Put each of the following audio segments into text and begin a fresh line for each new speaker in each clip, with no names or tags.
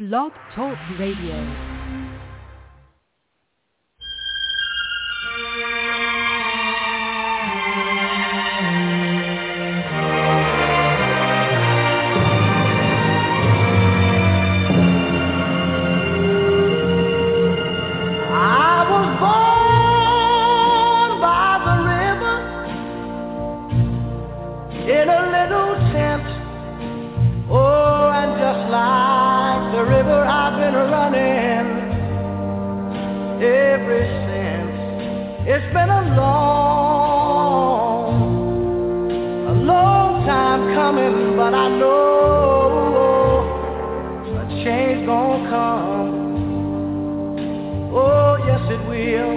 Blog Talk Radio.
It's been a long time coming, but I know a change gonna come. Oh, yes it will.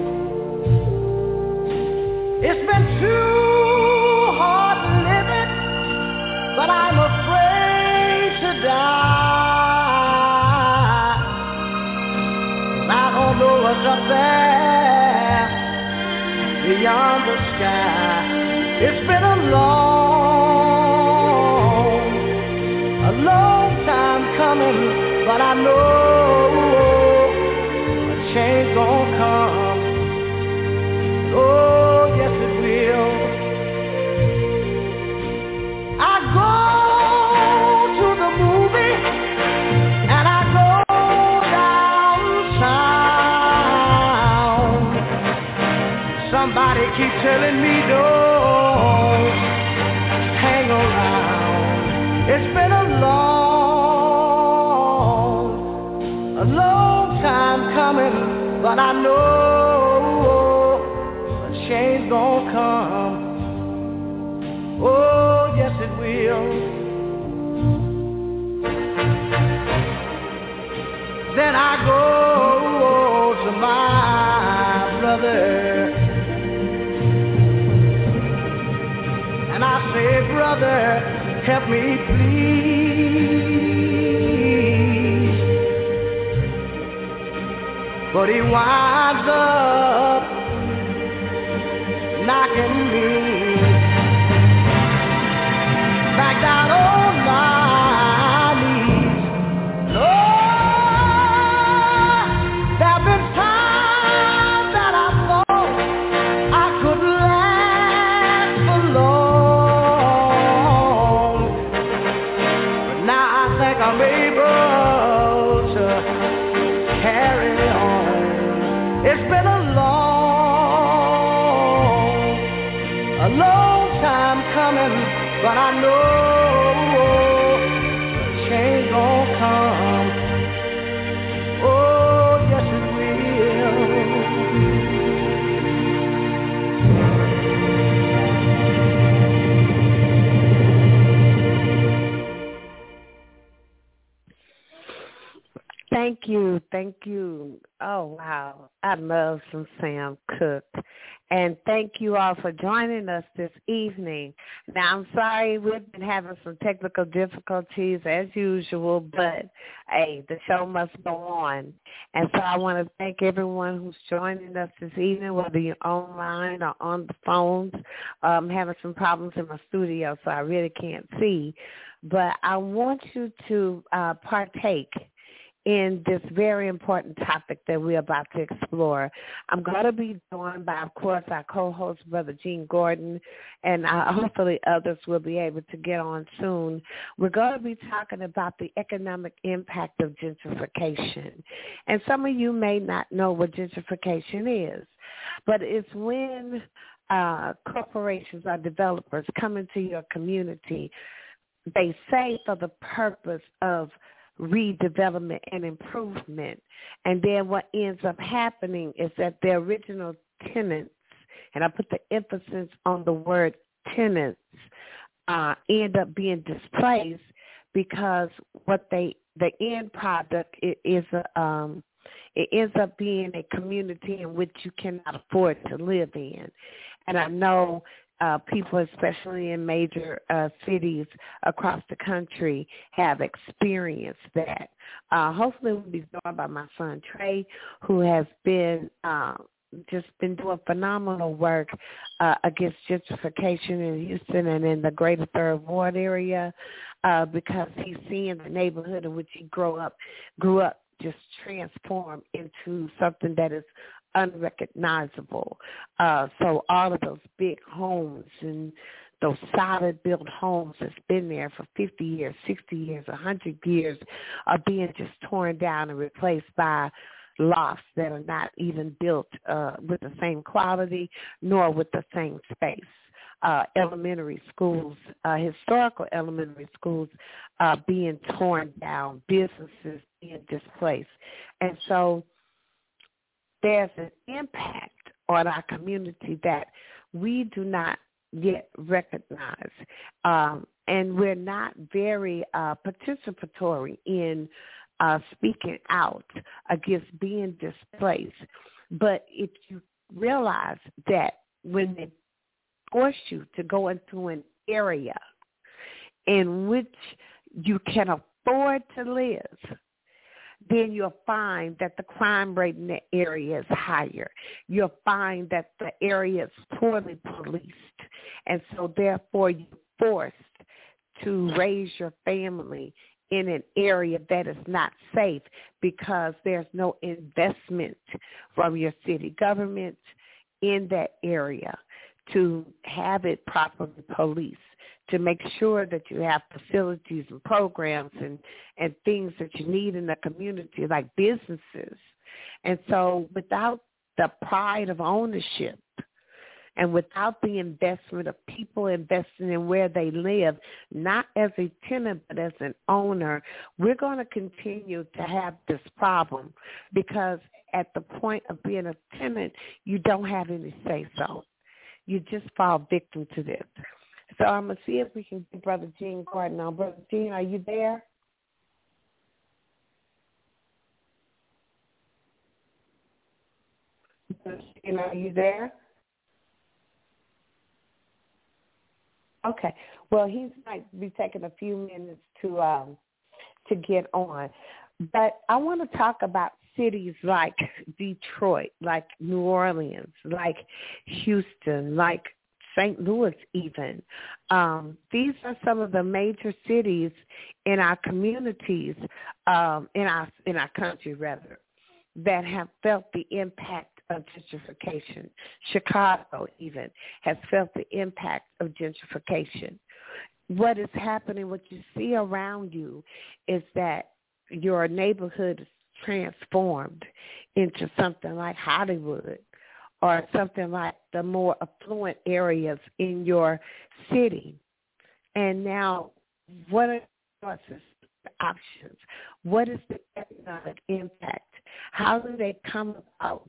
It's been too hard living, but I'm afraid to die. I don't know what's up there beyond the sky. It's been a long time coming, but I know a change gonna come. Oh, yes it will. I go to the movie and I go downtown. Somebody keep telling me don't hang around. It's been a long time coming, but I know a change gonna come. Oh, yes it will. Then I go to my brother and I say, brother, help me please. But he winds up knocking me back down on my knees. Lord, there've been times that I thought I could last for long, but now I think I'm able to carry on. It's been a long time coming, but I know a change gonna come. Oh, yes it will.
Thank you. Oh, wow. I love some Sam Cooke. And thank you all for joining us this evening. Now, I'm sorry we've been having some technical difficulties as usual, but, hey, the show must go on. And so I want to thank everyone who's joining us this evening, whether you're online or on the phones. I'm having some problems in my studio, so I really can't see. But I want you to partake in this very important topic that we're about to explore. I'm going to be joined by, of course, our co-host, Brother Gene Gordon, and hopefully others will be able to get on soon. We're going to be talking about the economic impact of gentrification. And some of you may not know what gentrification is, but it's when corporations or developers come into your community, they say for the purpose of redevelopment and improvement. And then what ends up happening is that the original tenants, and I put the emphasis on the word tenants, end up being displaced because what the end product it ends up being a community in which you cannot afford to live in. And I know people, especially in major cities across the country, have experienced that. Hopefully we'll be joined by my son Trey, who has been just been doing phenomenal work against gentrification in Houston and in the greater Third Ward area. because he's seeing the neighborhood in which he grew up just transform into something that is unrecognizable. So all of those big homes and those solid built homes that's been there for 50 years, 60 years, 100 years are being just torn down and replaced by lofts that are not even built with the same quality nor with the same space. Elementary schools, historical elementary schools being torn down, businesses being displaced. And so there's an impact on our community that we do not yet recognize. And we're not very participatory in speaking out against being displaced. But if you realize that when they force you to go into an area in which you can afford to live, then you'll find that the crime rate in the area is higher. You'll find that the area is poorly policed. And so therefore you're forced to raise your family in an area that is not safe because there's no investment from your city government in that area to have it properly policed, to make sure that you have facilities and programs and things that you need in the community, like businesses. And so without the pride of ownership and without the investment of people investing in where they live, not as a tenant but as an owner, we're going to continue to have this problem because at the point of being a tenant, you don't have any say-so. You just fall victim to this. So I'm going to see if we can get Brother Gene Gordon on. Brother Gene, are you there? Brother Gene, are you there? Okay. Well, he might be taking a few minutes to get on. But I want to talk about cities like Detroit, like New Orleans, like Houston, like St. Louis even. These are some of the major cities in our communities, in our country rather, that have felt the impact of gentrification. Chicago even has felt the impact of gentrification. What is happening, what you see around you is that your neighborhood is transformed into something like Hollywood or something like the more affluent areas in your city. And now, what are the options? What is the economic impact? How do they come about,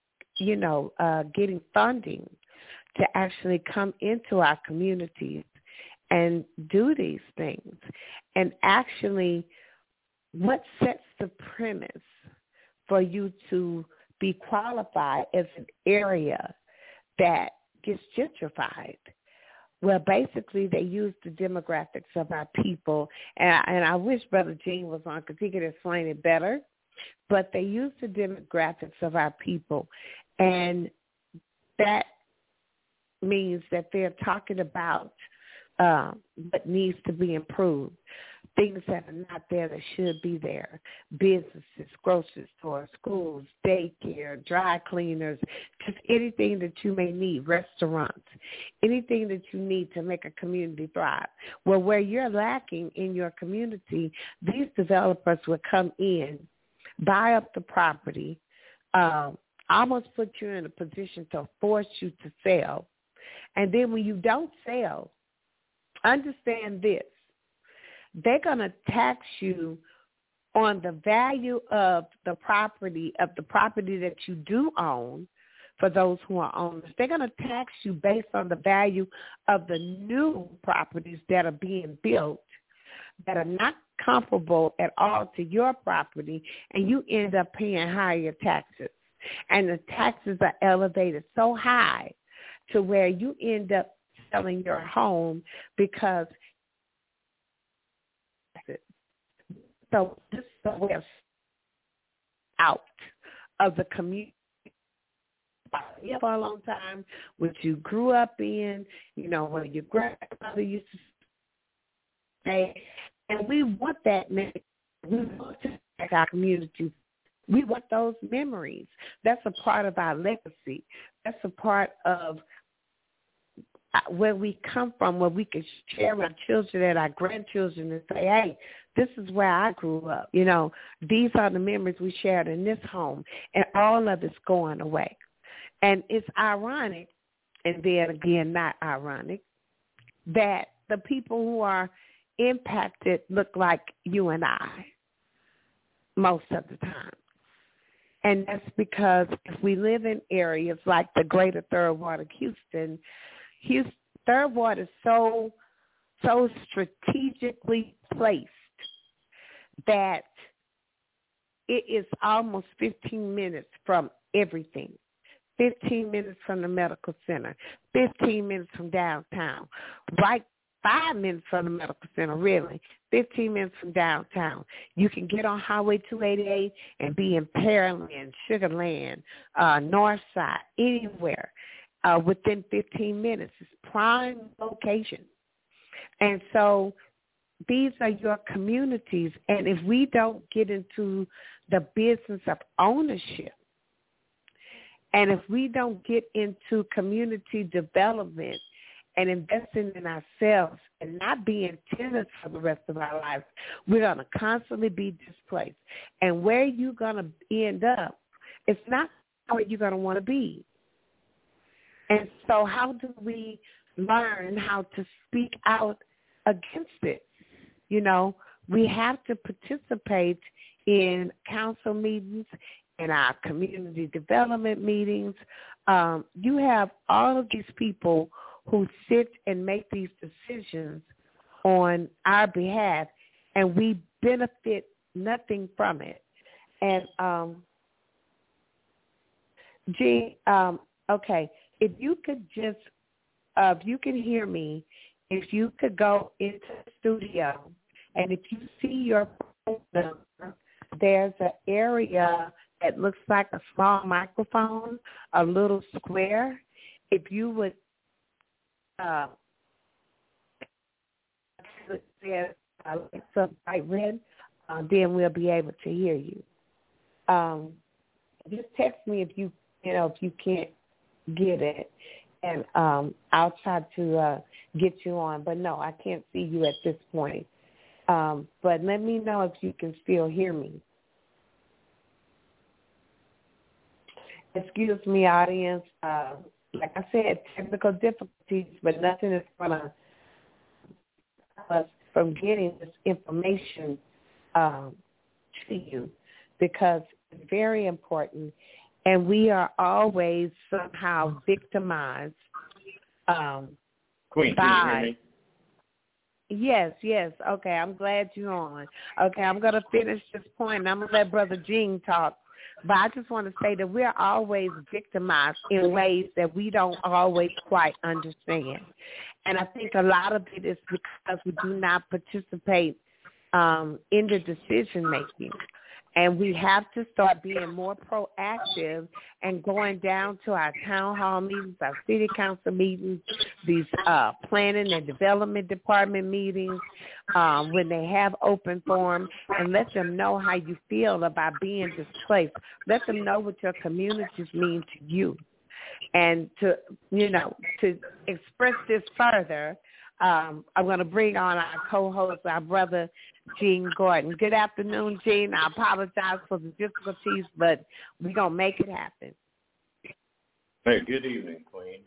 getting funding to actually come into our communities and do these things? And actually, what sets the premise for you to be qualified as an area that gets gentrified? Well, basically, they use the demographics of our people, and I wish Brother Gene was on because he could explain it better, but they use the demographics of our people, and that means that they're talking about what needs to be improved. Things that are not there that should be there. Businesses, grocery stores, schools, daycare, dry cleaners, just anything that you may need, restaurants, anything that you need to make a community thrive. Well, where you're lacking in your community, these developers will come in, buy up the property, almost put you in a position to force you to sell. And then when you don't sell, understand this. They're going to tax you on the value of the property that you do own for those who are owners. They're going to tax you based on the value of the new properties that are being built that are not comparable at all to your property, and you end up paying higher taxes. And the taxes are elevated so high to where you end up selling your home because so this is a way of out of the community for a long time, which you grew up in, where your grandmother used to And we want that. We want to protect our communities. We want those memories. That's a part of our legacy. That's a part of where we come from, where we can share our children and our grandchildren and say, hey, this is where I grew up. You know, these are the memories we shared in this home, and all of it's going away. And it's ironic, and then again, not ironic, that the people who are impacted look like you and I most of the time. And that's because if we live in areas like the greater Third Ward of Houston, Third Ward is so strategically placed that it is almost 15 minutes from everything. 15 minutes from the medical center, 15 minutes from downtown, right 5 minutes from the medical center, really, 15 minutes from downtown. You can get on Highway 288 and be in Pearland, Sugar Land, Northside, anywhere within 15 minutes. It's prime location. And so these are your communities. And if we don't get into the business of ownership, and if we don't get into community development and investing in ourselves and not being tenants for the rest of our lives, we're going to constantly be displaced. And where you're going to end up, it's not where you're going to want to be. And so how do we learn how to speak out against it? You know, we have to participate in council meetings, in our community development meetings. You have all of these people who sit and make these decisions on our behalf, and we benefit nothing from it. And, okay, if you could just, if you can hear me, if you could go into the studio, and if you see your phone number, there's an area that looks like a small microphone, a little square. If you would some bright red, then we'll be able to hear you. Just text me if you can't get it, and I'll try to get you on. But no, I can't see you at this point. But let me know if you can still hear me. Excuse me, audience. Like I said, technical difficulties, but nothing is going to stop us from getting this information to you, because it's very important, and we are always somehow victimized.
Queen, can you hear me?
Yes. Okay, I'm glad you're on. Okay, I'm going to finish this point, and I'm going to let Brother Gene talk. But I just want to say that we're always victimized in ways that we don't always quite understand. And I think a lot of it is because we do not participate in the decision-making. And we have to start being more proactive and going down to our town hall meetings, our city council meetings, these planning and development department meetings, when they have open forum, and let them know how you feel about being displaced. Let them know what your communities mean to you. And to express this further, I'm going to bring on our co-host, our brother, Gene Gordon. Good afternoon, Gene. I apologize for the difficulties, but we're going to make it happen.
Hey, good evening, Queen.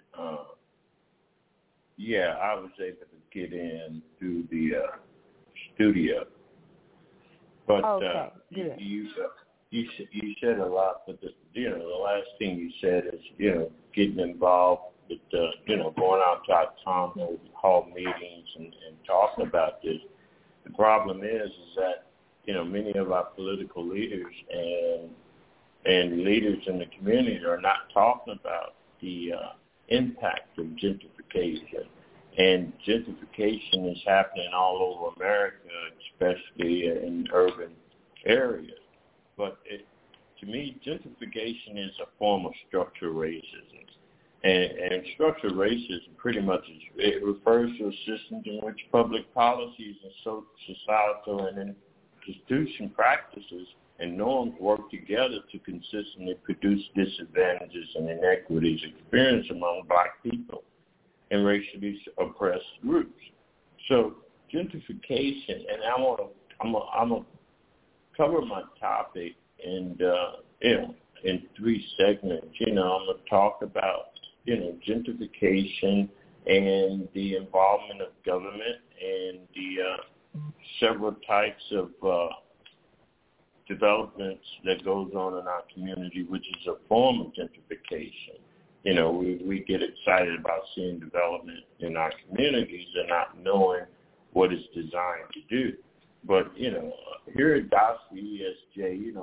I was able to get in through the studio. But
okay,
you said a lot, but the last thing you said is, getting involved with, going out to our town hall meetings and talking about this. The problem is that, many of our political leaders and leaders in the community are not talking about the impact of gentrification. And gentrification is happening all over America, especially in urban areas. But to me, gentrification is a form of structural racism. And structural racism pretty much it refers to a system in which public policies and societal and institution practices and norms work together to consistently produce disadvantages and inequities experienced among Black people and racially oppressed groups. So gentrification, and I'm gonna cover my topic in three segments. I'm gonna talk about gentrification and the involvement of government and the several types of developments that goes on in our community, which is a form of gentrification. We get excited about seeing development in our communities and not knowing what it's designed to do. But, here at Gospel ESJ,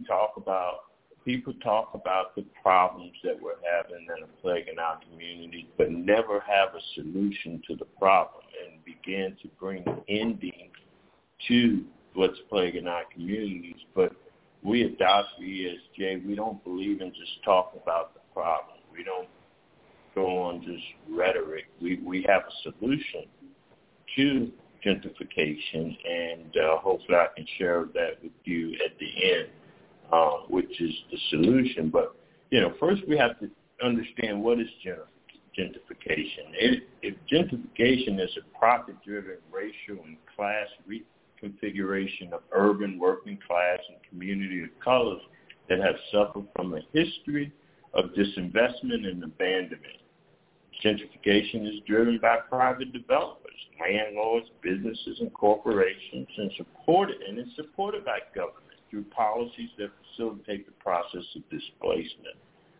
people talk about the problems that we're having that are plaguing our community, but never have a solution to the problem and begin to bring ending to what's plaguing our communities. But we at Gospel ESJ, we don't believe in just talking about the problem. We don't go on just rhetoric. We have a solution to gentrification, and hopefully I can share that with you at the end, which is the solution. But, first we have to understand what is gentrification. If gentrification is a profit-driven racial and class reconfiguration of urban working class and community of colors that have suffered from a history of disinvestment and abandonment. Gentrification is driven by private developers, landlords, businesses, and corporations, and it's supported by government through policies that facilitate the process of displacement.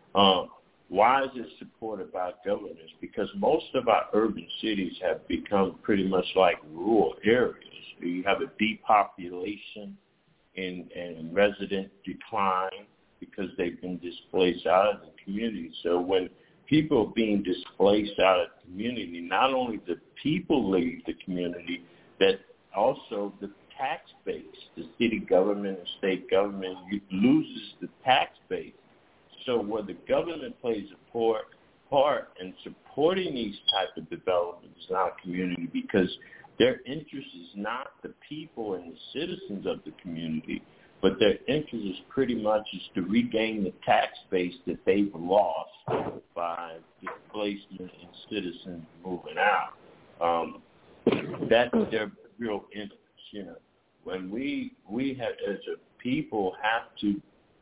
Why is it supported by governments? Because most of our urban cities have become pretty much like rural areas. You have a depopulation and resident decline because they've been displaced out of the community. So when people are being displaced out of the community, not only the people leave the community, but also the tax base. The city government and state government loses the tax base. So where the government plays a part in supporting these type of developments in our community, because their interest is not the people and the citizens of the community, but their interest is pretty much is to regain the tax base that they've lost by displacement and citizens moving out. That's their real interest. When we have, as a people, have to,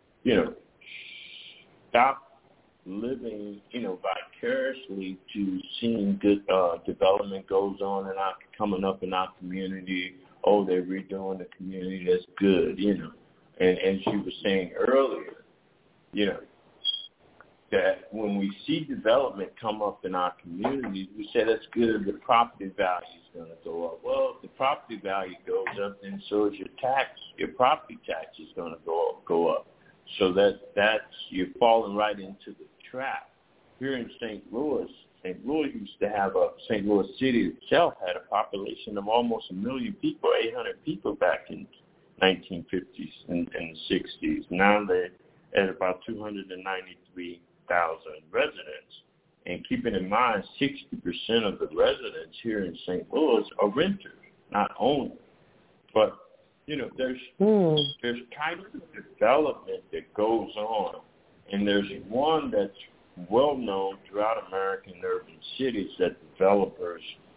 stop living, vicariously to seeing good development goes on and coming up in our community. Oh, they're redoing the community. That's good, And as you were saying earlier, that when we see development come up in our communities, we say that's good. The property value is going to go up. Well, if the property value goes up, then so is your tax. Your property tax is going to go up. So that's you're falling right into the trap. Here in St. Louis used to have St. Louis City itself had a population of almost 1 million people, 800 people back in 1950s and the 60s. Now they're at about 293,000 residents. And keeping in mind, 60% of the residents here in St. Louis are renters, not owners. But there's kind of development that goes on, and there's one that's well known throughout American urban cities that developers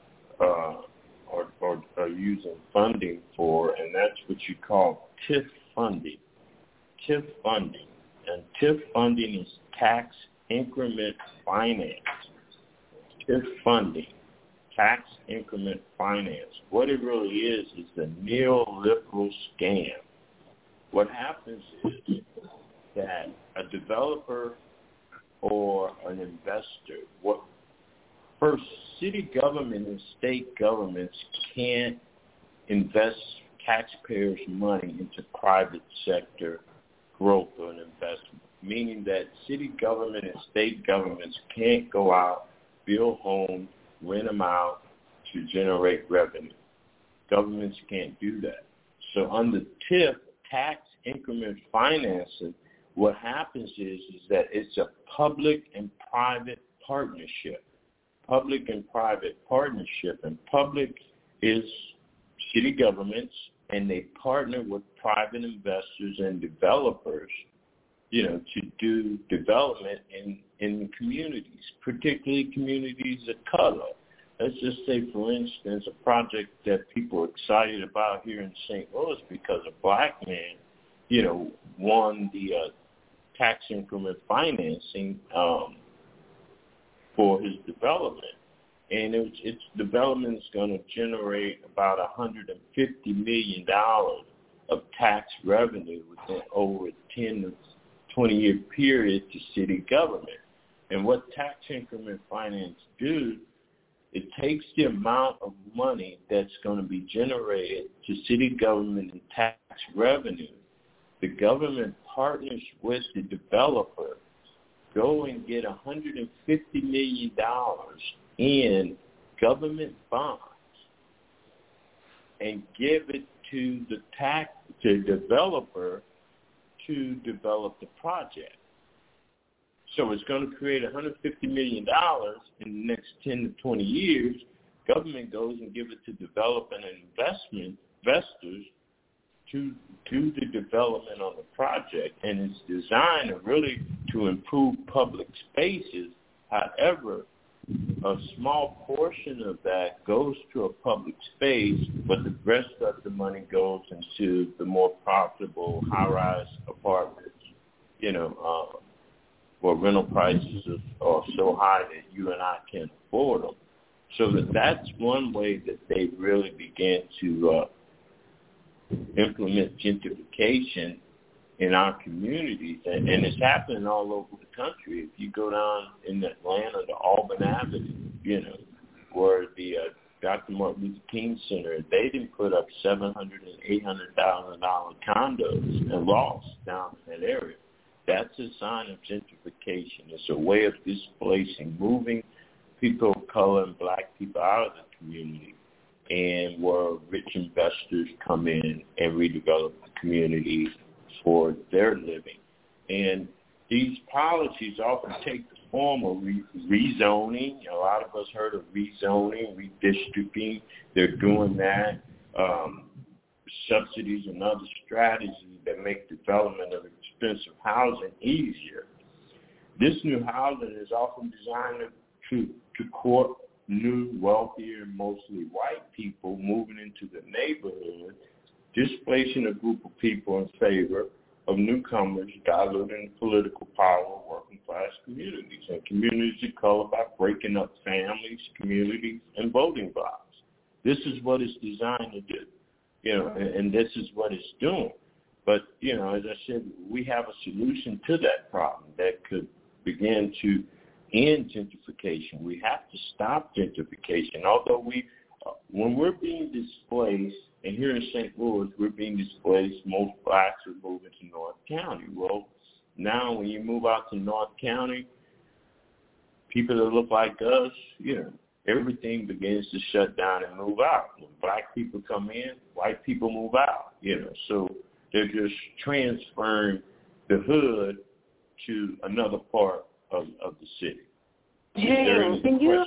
are using funding for, and that's what you call TIF funding. TIF funding, and TIF funding is tax increment finance. TIF funding. Tax increment finance. What it really is a neoliberal scam. What happens is that a developer or an investor, first, city government and state governments can't invest taxpayers' money into private sector growth or an investment, meaning that city government and state governments can't go out, build homes, rent them out to generate revenue. Governments can't do that. So under TIF, tax increment financing, what happens is that it's a public and private partnership, public and private partnership. And public is city governments, and they partner with private investors and developers, to do development in the communities, particularly communities of color. Let's just say, for instance, a project that people are excited about here in St. Louis because a black man, won the tax increment financing for his development. And its development is going to generate about $150 million of tax revenue within over a 10 to 20-year period to city government. And what tax increment finance do, it takes the amount of money that's going to be generated to city government in tax revenue. The government partners with the developer, go and get $150 million in government bonds and give it to the developer to develop the project. So it's going to create $150 million in the next 10 to 20 years. Government goes and gives it to development and investors to do the development on the project, and it's designed really to improve public spaces. However, a small portion of that goes to a public space, but the rest of the money goes into the more profitable high-rise apartments, where rental prices are so high that you and I can't afford them. So that's one way that they really began to implement gentrification in our communities, and it's happening all over the country. If you go down in Atlanta to Auburn Avenue, where the Dr. Martin Luther King Center, they didn't put up $700,000 and $800,000 condos and lofts down in that area. That's a sign of gentrification. It's a way of displacing, moving people of color and black people out of the community, and where rich investors come in and redevelop the community for their living. And these policies often take the form of rezoning. A lot of us heard of rezoning, redistricting. They're doing that. Subsidies and other strategies that make development of expensive housing easier. This new housing is often designed to court new, wealthier, mostly white people moving into the neighborhood, displacing a group of people in favor of newcomers, diluting political power of working-class communities and communities of color by breaking up families, communities, and voting blocks. This is what it's designed to do, and this is what it's doing. But, as I said, we have a solution to that problem that could begin to end gentrification. We have to stop gentrification. Although when we're being displaced, and here in St. Louis, we're being displaced, most blacks are moving to North County. Well, now when you move out to North County, people that look like us, everything begins to shut down and move out. When black people come in, white people move out, So they're just transferring the hood to another part of the city.
Yeah, can you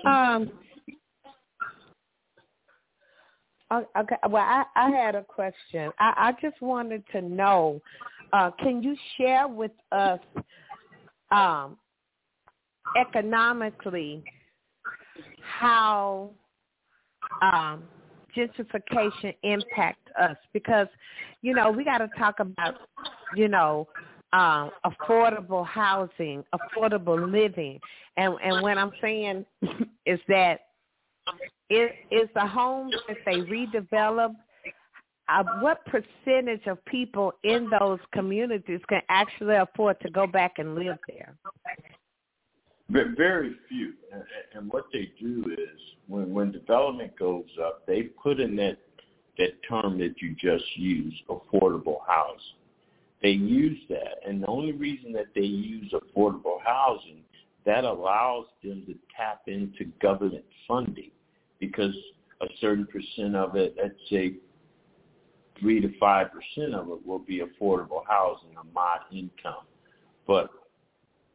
okay, well, I had a question. I just wanted to know, can you share with us economically how gentrification impact us? Because, we got to talk about, affordable housing, affordable living. And what I'm saying is that is the homes that they redevelop, what percentage of people in those communities can actually afford to go back and live there?
Very few. And what they do is when development goes up, they put in that term that you just used, affordable housing. They use that. And the only reason that they use affordable housing, that allows them to tap into government funding, because a certain percent of it, let's say 3 to 5% of it, will be affordable housing, a mod income. But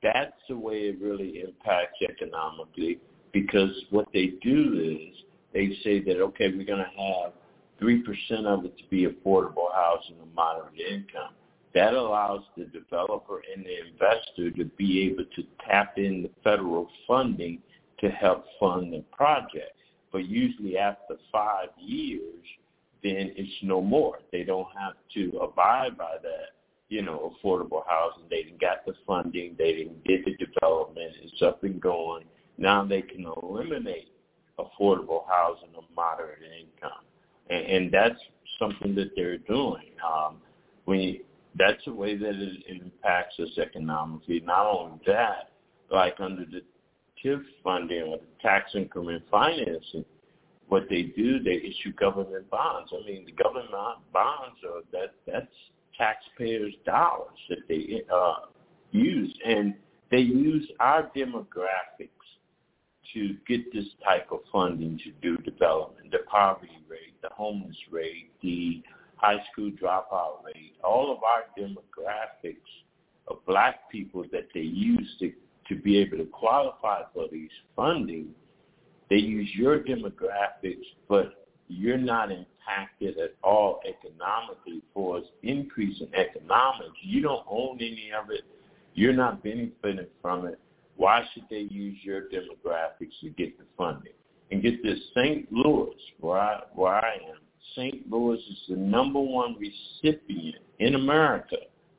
that's the way it really impacts economically, because what they do is they say that, okay, we're going to have 3% of it to be affordable housing of moderate income. That allows the developer and the investor to be able to tap in the federal funding to help fund the project. But usually after 5 years, then it's no more. They don't have to abide by that, affordable housing. They didn't got the funding. They didn't get the development. It's up and going. Now they can eliminate affordable housing of moderate income. And that's something that they're doing. That's the way that it impacts us economically. Not only that, like under the TIF funding or the tax increment financing, what they do, they issue government bonds. I mean, the government bonds that's taxpayers' dollars that they use, and they use our demographics to get this type of funding to do development. The poverty rate, the homeless rate, the high school dropout rate, all of our demographics of black people that they use to be able to qualify for these funding. They use your demographics, but you're not impacted at all economically for its increase in economics. You don't own any of it. You're not benefiting from it. Why should they use your demographics to get the funding? And get this, St. Louis, where I am, St. Louis is the number one recipient in America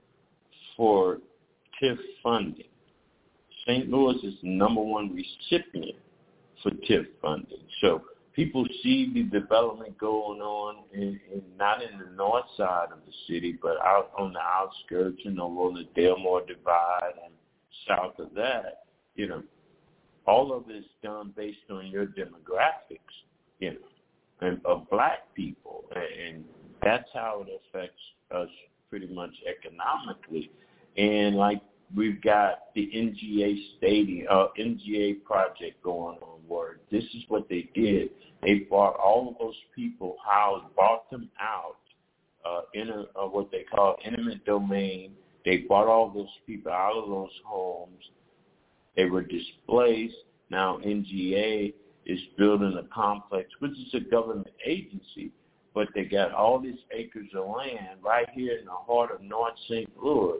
for TIF funding. St. Louis is the number one recipient for TIF funding. So people see the development going on not in the north side of the city, but out on the outskirts, along the Delmore Divide and south of that. All of it is done based on your demographics, and of black people, and that's how it affects us pretty much economically. And like we've got the NGA project going on, where this is what they did. They bought all of those people housed, bought them out in what they call eminent domain. They bought all those people out of those homes. They were displaced. Now NGA is building a complex, which is a government agency, but they got all these acres of land right here in the heart of North St. Louis,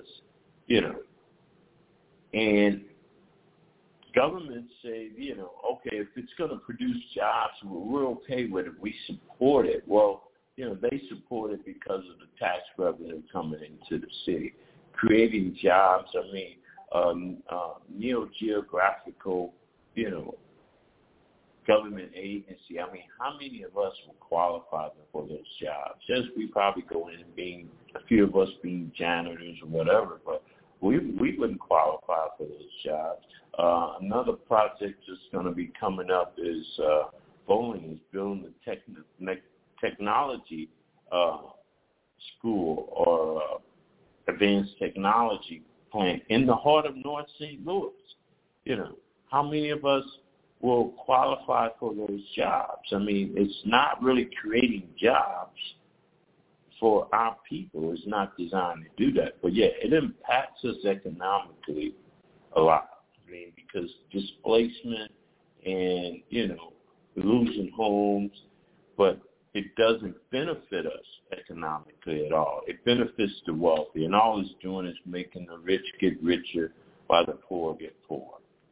and governments say, okay, if it's going to produce jobs, we're okay with it. We support it. Well, they support it because of the tax revenue coming into the city, creating jobs. I mean, neo-geographical, government agency. I mean, how many of us will qualify for those jobs? Yes, we probably go in being, a few of us being janitors or whatever, but we wouldn't qualify for those jobs. Another project that's going to be coming up is Boeing is building a technology school or advanced technology plant in the heart of North St. Louis. How many of us will qualify for those jobs? I mean, it's not really creating jobs for our people. It's not designed to do that. But, yeah, it impacts us economically a lot. I mean, because displacement and, losing homes, but it doesn't benefit us economically at all. It benefits the wealthy, and all it's doing is making the rich get richer while the poor get poor.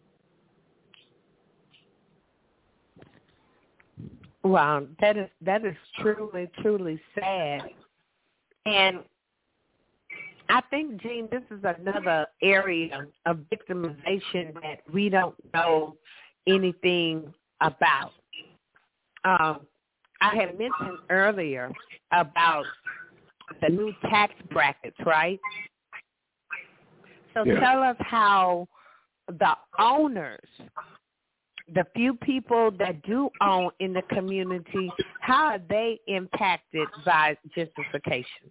Wow, that is truly, truly sad. And I think, Gene, this is another area of victimization that we don't know anything about. I had mentioned earlier about the new tax brackets, right? So Tell us how the owners, the few people that do own in the community, how are they impacted by gentrification?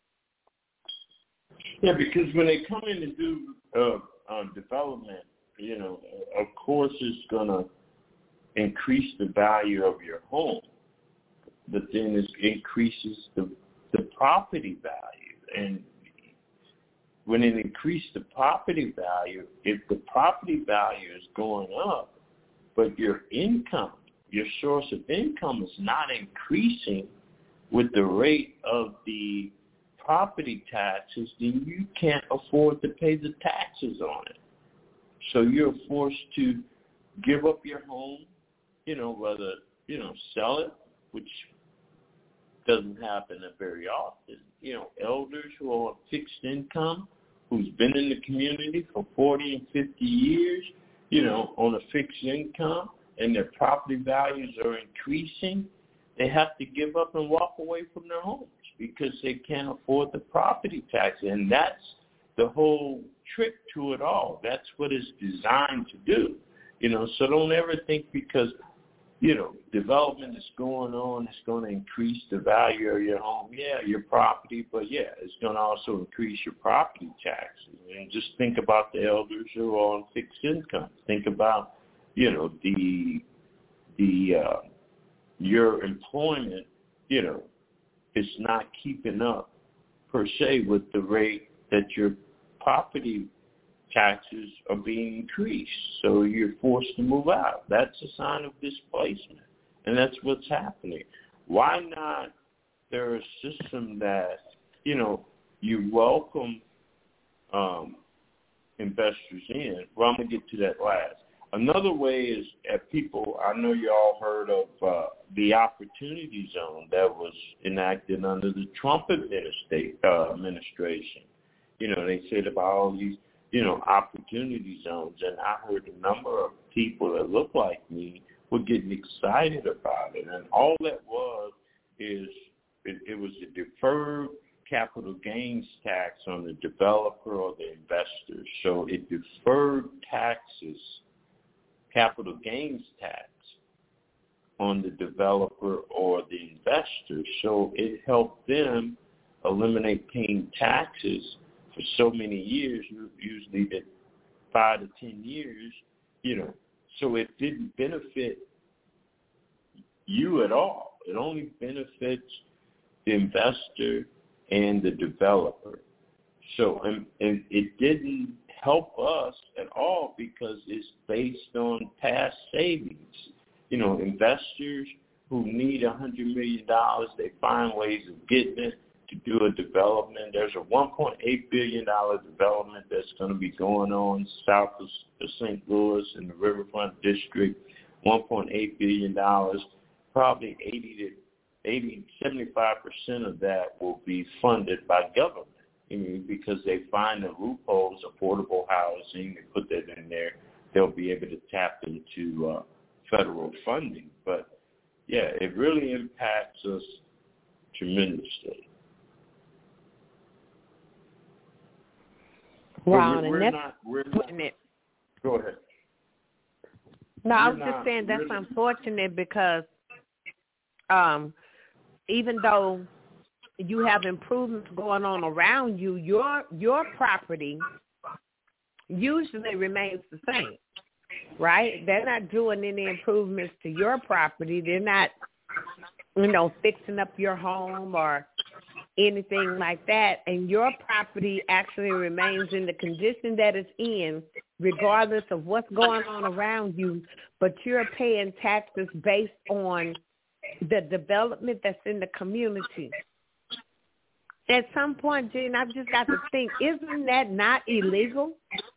Yeah, because when they come in and do development, of course it's going to increase the value of your home, but then it increases the property value. And when it increased the property value, if the property value is going up, but your income, your source of income is not increasing with the rate of the property taxes, then you can't afford to pay the taxes on it. So you're forced to give up your home, whether, sell it, which doesn't happen very often. Elders who are on fixed income, who's been in the community for 40 and 50 years, on a fixed income, and their property values are increasing, they have to give up and walk away from their homes because they can't afford the property tax. And that's the whole trick to it all. That's what it's designed to do. So don't ever think because, development is going on, it's going to increase the value of your home. Yeah, your property, but yeah, it's going to also increase your property taxes. And just think about the elders who are on fixed income. Think about, your employment, is not keeping up per se with the rate that your property taxes are being increased. So you're forced to move out. That's a sign of displacement. And that's what's happening. Why not there a system that, you welcome investors in? Well, I'm going to get to that last. Another way is people, I know you all heard of the Opportunity Zone that was enacted under the Trump administration. They said about all these, opportunity zones, and I heard a number of people that look like me were getting excited about it. And all that was is it was a deferred capital gains tax on the developer or the investor. So it deferred taxes, capital gains tax on the developer or the investor. So it helped them eliminate paying taxes for so many years, usually that 5 to 10 years, so it didn't benefit you at all. It only benefits the investor and the developer. So, and it didn't help us at all because it's based on past savings. Investors who need $100 million, they find ways of getting it to do a development. There's a $1.8 billion development that's going to be going on south of St. Louis in the Riverfront District. $1.8 billion, probably 75% of that will be funded by government. Because they find the loopholes, affordable housing, they put that in there, they'll be able to tap into federal funding. But, yeah, it really impacts us tremendously.
Wow,
we're
and
not. Go ahead.
No, I was just saying that's unfortunate because even though you have improvements going on around you, your property usually remains the same, right? They're not doing any improvements to your property. They're not, fixing up your home or anything like that, and your property actually remains in the condition that it's in, regardless of what's going on around you, but you're paying taxes based on the development that's in the community. At some point, Gene, I've just got to think, isn't that not illegal?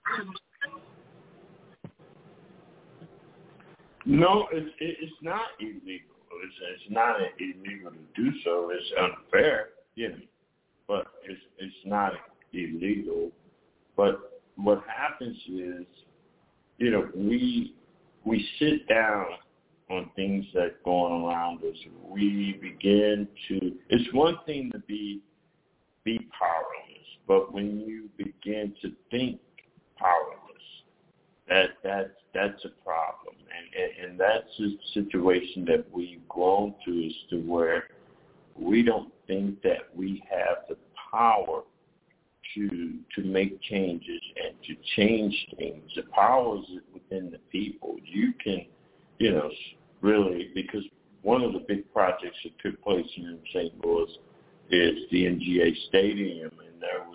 No, it's not illegal. It's not illegal to do so. It's unfair. But it's not illegal. But what happens is, we sit down on things that are going around us. We begin to. It's one thing to be powerless, but when you begin to think powerless, that's a problem, and that's a situation that we've grown to, is to where we don't think that we have the power to make changes and to change things. The power is within the people. You can, really, because one of the big projects that took place here in St. Louis is the NGA Stadium, and there was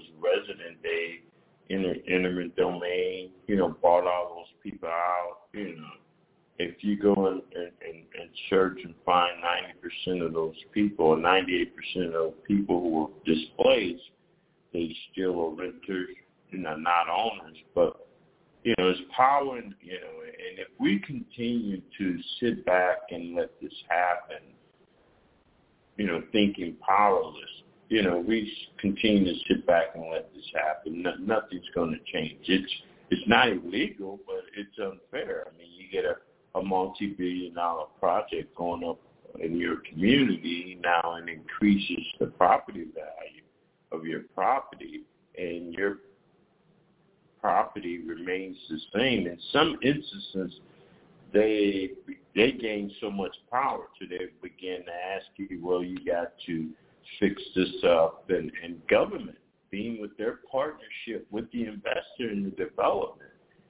President Day, eminent domain, bought all those people out. If you go and search and find 90% of those people, or 98% of people who were displaced, they still are renters, not owners. But there's power in, and if we continue to sit back and let this happen, thinking powerless, we continue to sit back and let this happen. Nothing's going to change. It's not illegal, but it's unfair. I mean, you get a multi-billion-dollar project going up in your community now and increases the property value of your property, and your property remains the same. In some instances, they gain so much power to they begin to ask you, well, you got to fix this up, and government being with their partnership with the investor in the development,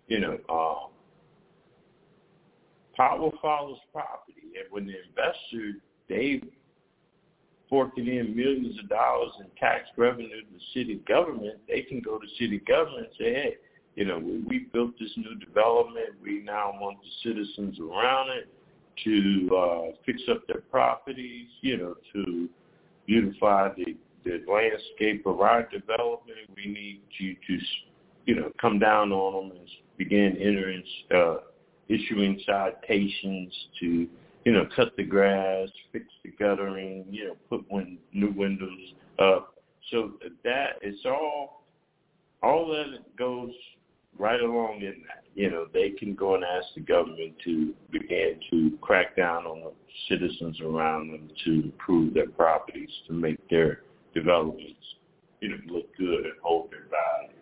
power follows property. And when the investor, they forking in millions of dollars in tax revenue to the city government, they can go to city government and say, hey, we built this new development. We now want the citizens around it to fix up their properties, to beautify the landscape of our development. We need you to, come down on them and begin issuing citations to, cut the grass, fix the guttering, put new windows up. So that it's all that goes right along in that. They can go and ask the government to begin to crack down on the citizens around them to improve their properties, to make their developments, look good and hold their value.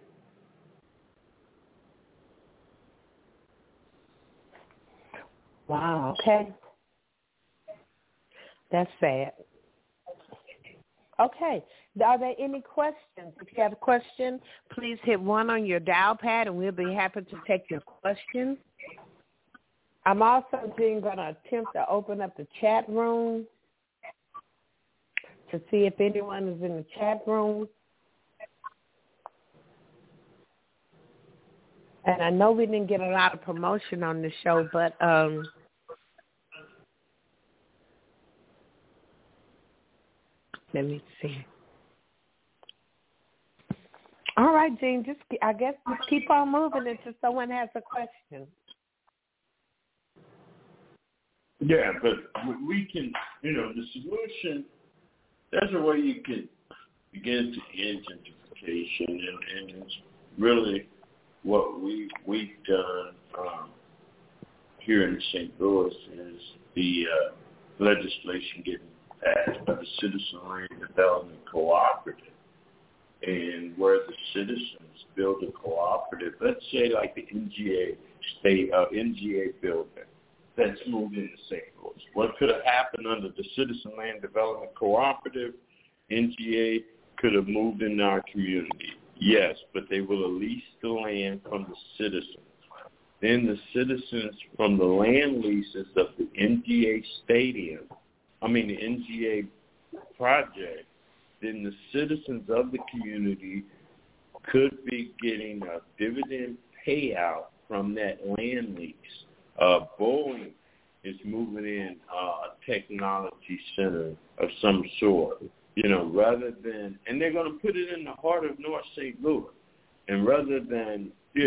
Wow, okay. That's sad. Okay. Are there any questions? If you have a question, please hit 1 on your dial pad, and we'll be happy to take your questions. I'm also going to attempt to open up the chat room to see if anyone is in the chat room. And I know we didn't get a lot of promotion on the show, but let me see. All right, Gene, just keep on moving until someone has a question.
Yeah, but we can, the solution, there's a way you can begin to end gentrification, and it's really what we've done here in St. Louis is the legislation getting passed by the Citizen Land Development Cooperative. And where the citizens build a cooperative, let's say like the NGA building that's moved into St. Louis. What could have happened under the Citizen Land Development Cooperative? NGA could have moved in our community. Yes, but they will lease the land from the citizens. Then the citizens from the land leases of the NGA the NGA project, then the citizens of the community could be getting a dividend payout from that land lease. Boeing is moving in a technology center of some sort, rather than, and they're going to put it in the heart of North St. Louis. And rather than,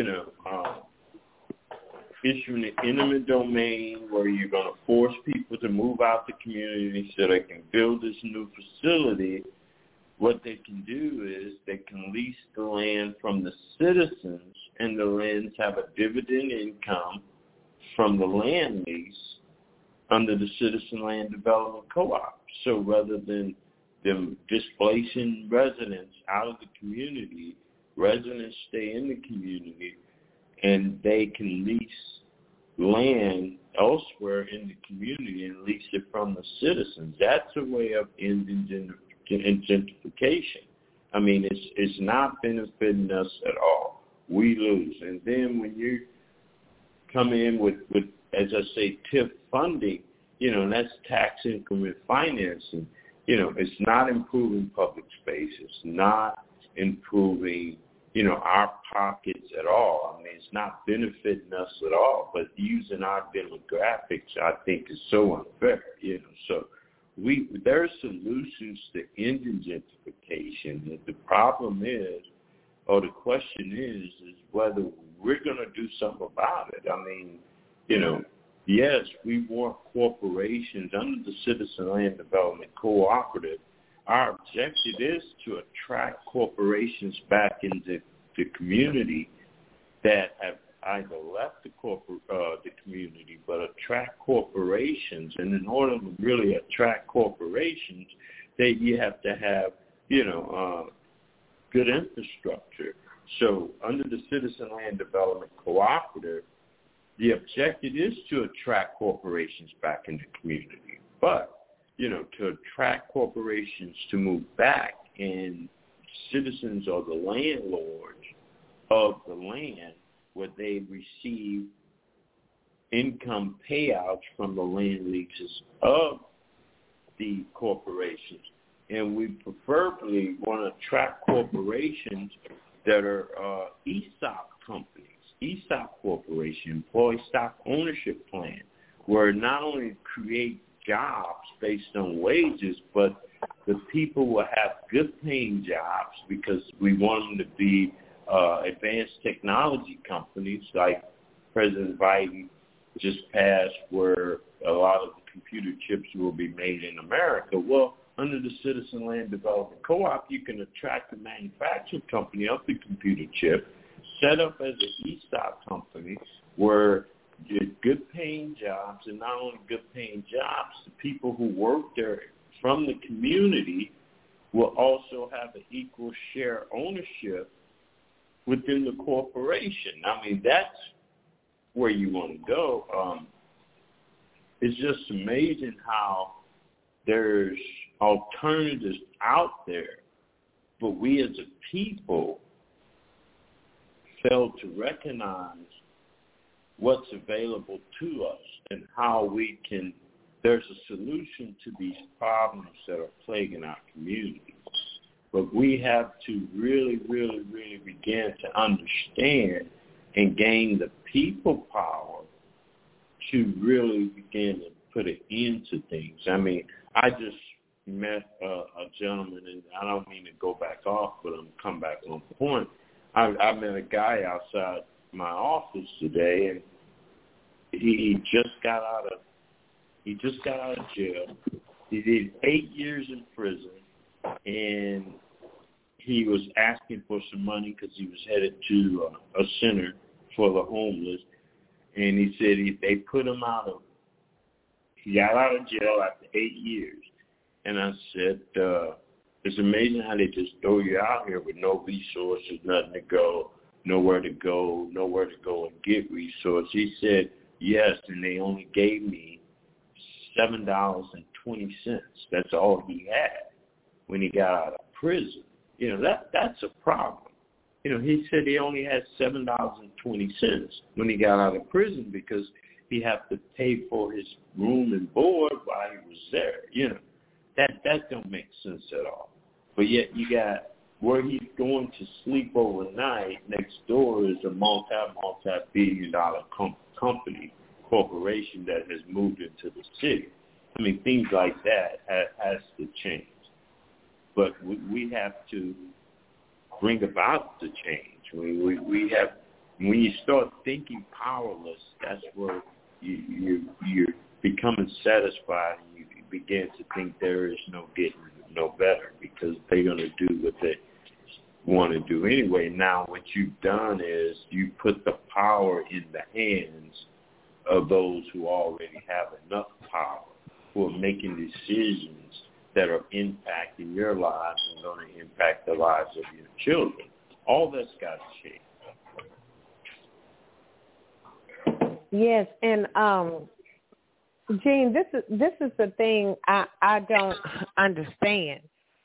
issuing an eminent domain where you're going to force people to move out the community so they can build this new facility, what they can do is they can lease the land from the citizens, and the lands have a dividend income from the land lease under the Citizen Land Development Co-op. So rather than them displacing residents out of the community, residents stay in the community, and they can lease land elsewhere in the community and lease it from the citizens. That's a way of ending gentrification. I mean, it's not benefiting us at all. We lose. And then when you come in with as I say, TIF funding, that's tax increment financing. It's not improving public space. It's not improving, our pockets at all. I mean, it's not benefiting us at all, but using our demographics, I think, is so unfair, So there are solutions to engine gentrification. The problem is, or the question is whether we're going to do something about it. I mean, yes, we want corporations under the Citizen Land Development Cooperative. Our objective is to attract corporations back into the community that have either left the community, but attract corporations. And in order to really attract corporations, you have to have, good infrastructure. So under the Citizen Land Development Cooperative, the objective is to attract corporations back in the community. But, to attract corporations to move back, and citizens are the landlords of the land where they receive income payouts from the land leases of the corporations. And we preferably want to attract corporations that are ESOP companies. ESOP Corporation, Employee Stock Ownership Plan, where not only create jobs based on wages, but the people will have good-paying jobs because we want them to be advanced technology companies like President Biden just passed, where a lot of the computer chips will be made in America. Well, under the Citizen Land Development Co-op, you can attract a manufacturing company of the computer chip, set up as an ESOP company where you get good-paying jobs, and not only good-paying jobs, the people who work there from the community will also have an equal share ownership within the corporation. I mean, that's where you want to go. It's just amazing how there's alternatives out there, but we as a people fail to recognize what's available to us and how there's a solution to these problems that are plaguing our communities. But we have to really, really, really begin to understand and gain the people power to really begin to put an end to things. I mean, I just met a gentleman, and I don't mean to go back off, but I'm come back on point. I met a guy outside my office today, and he just got out of jail. He did 8 years in prison, and he was asking for some money because he was headed to a center for the homeless. And he said they put him he got out of jail after 8 years. And I said, it's amazing how they just throw you out here with no resources, nothing to go, nowhere to go and get resources. He said, yes, and they only gave me $7.20. That's all he had when he got out of prison. That's a problem. He said he only had $7.20 when he got out of prison because he had to pay for his room and board while he was there. That don't make sense at all. But yet you got where he's going to sleep overnight. Next door is a multi-billion-dollar corporation that has moved into the city. I mean, things like that has to change. But we have to bring about the change. We have, when you start thinking powerless, that's where you're becoming satisfied, and you begin to think there is no getting no better because they're going to do what they want to do anyway. Now, what you've done is you put the power in the hands of those who already have enough power, who are making decisions that are impacting your lives and going to impact the lives of your children. All that's got to change.
Yes, and Gene, this is the thing I don't understand.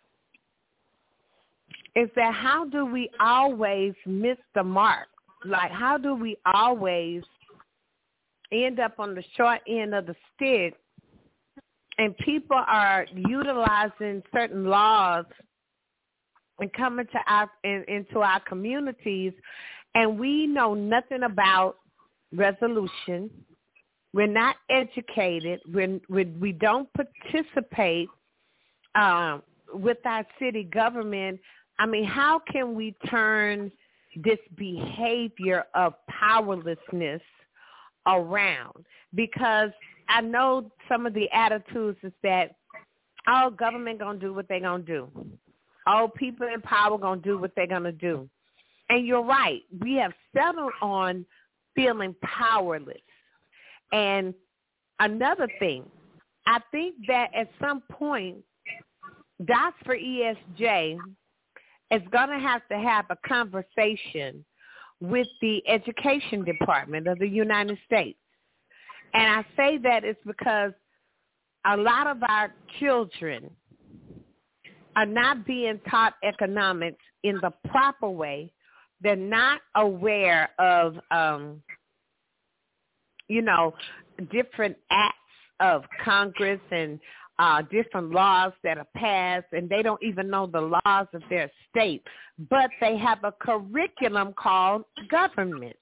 Is that how do we always miss the mark? Like, how do we always end up on the short end of the stick, and people are utilizing certain laws and come into our communities, and we know nothing about resolution. We're not educated. We don't participate with our city government. I mean, how can we turn this behavior of powerlessness around? Because I know some of the attitudes is that, oh, government going to do what they're going to do. Oh, people in power going to do what they're going to do. And you're right. We have settled on feeling powerless. And another thing, I think that at some point, Dots for ESJ is going to have a conversation with the Education Department of the United States. And I say that is because a lot of our children are not being taught economics in the proper way. They're not aware of, different acts of Congress and different laws that are passed, and they don't even know the laws of their state. But they have a curriculum called government.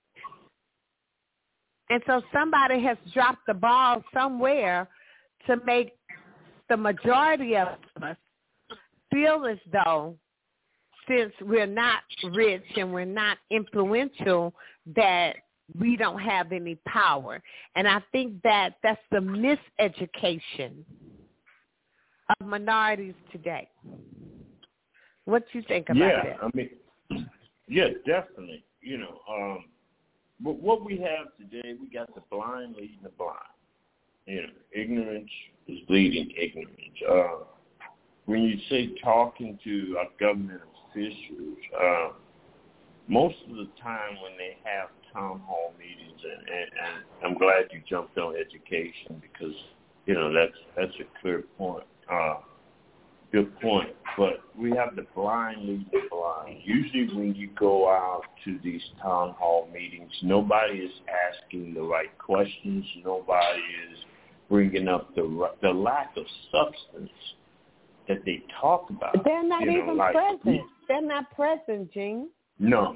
And so somebody has dropped the ball somewhere to make the majority of us feel as though, since we're not rich and we're not influential, that we don't have any power. And I think that that's the miseducation of minorities today. What do you think about that?
Yeah, I mean, yeah, definitely. But what we have today, we got the blind leading the blind. Ignorance is leading ignorance. When you say talking to our government officials, most of the time when they have town hall meetings, and I'm glad you jumped on education because, that's a clear point. Good point. But we have the blind leading the blind. Usually when you go out to these town hall meetings, nobody is asking the right questions. Nobody is bringing up the lack of substance that they talk about.
But they're not even present. They're not present, Gene.
No.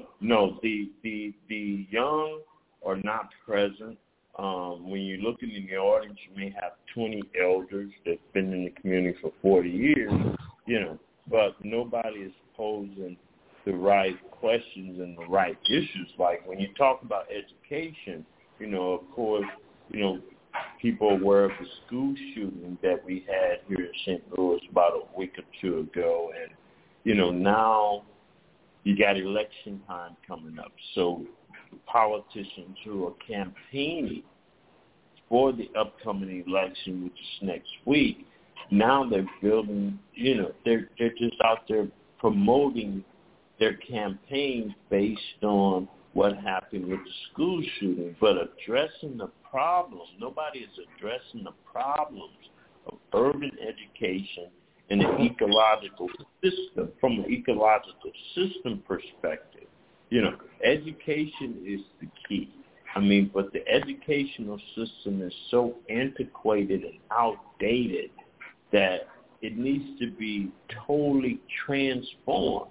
The young are not present. When you're looking in the audience, you may have 20 elders that's been in the community for 40 years, but nobody is posing the right questions and the right issues. Like when you talk about education, of course, people are aware of the school shooting that we had here in St. Louis about a week or two ago. And, now you got election time coming up. So politicians who are campaigning for the upcoming election, which is next week, now they're building, they're just out there promoting their campaigns based on what happened with the school shooting, but addressing the problem. Nobody is addressing the problems of urban education and the ecological system, from an ecological system perspective. Education is the key. But the educational system is so antiquated and outdated that it needs to be totally transformed,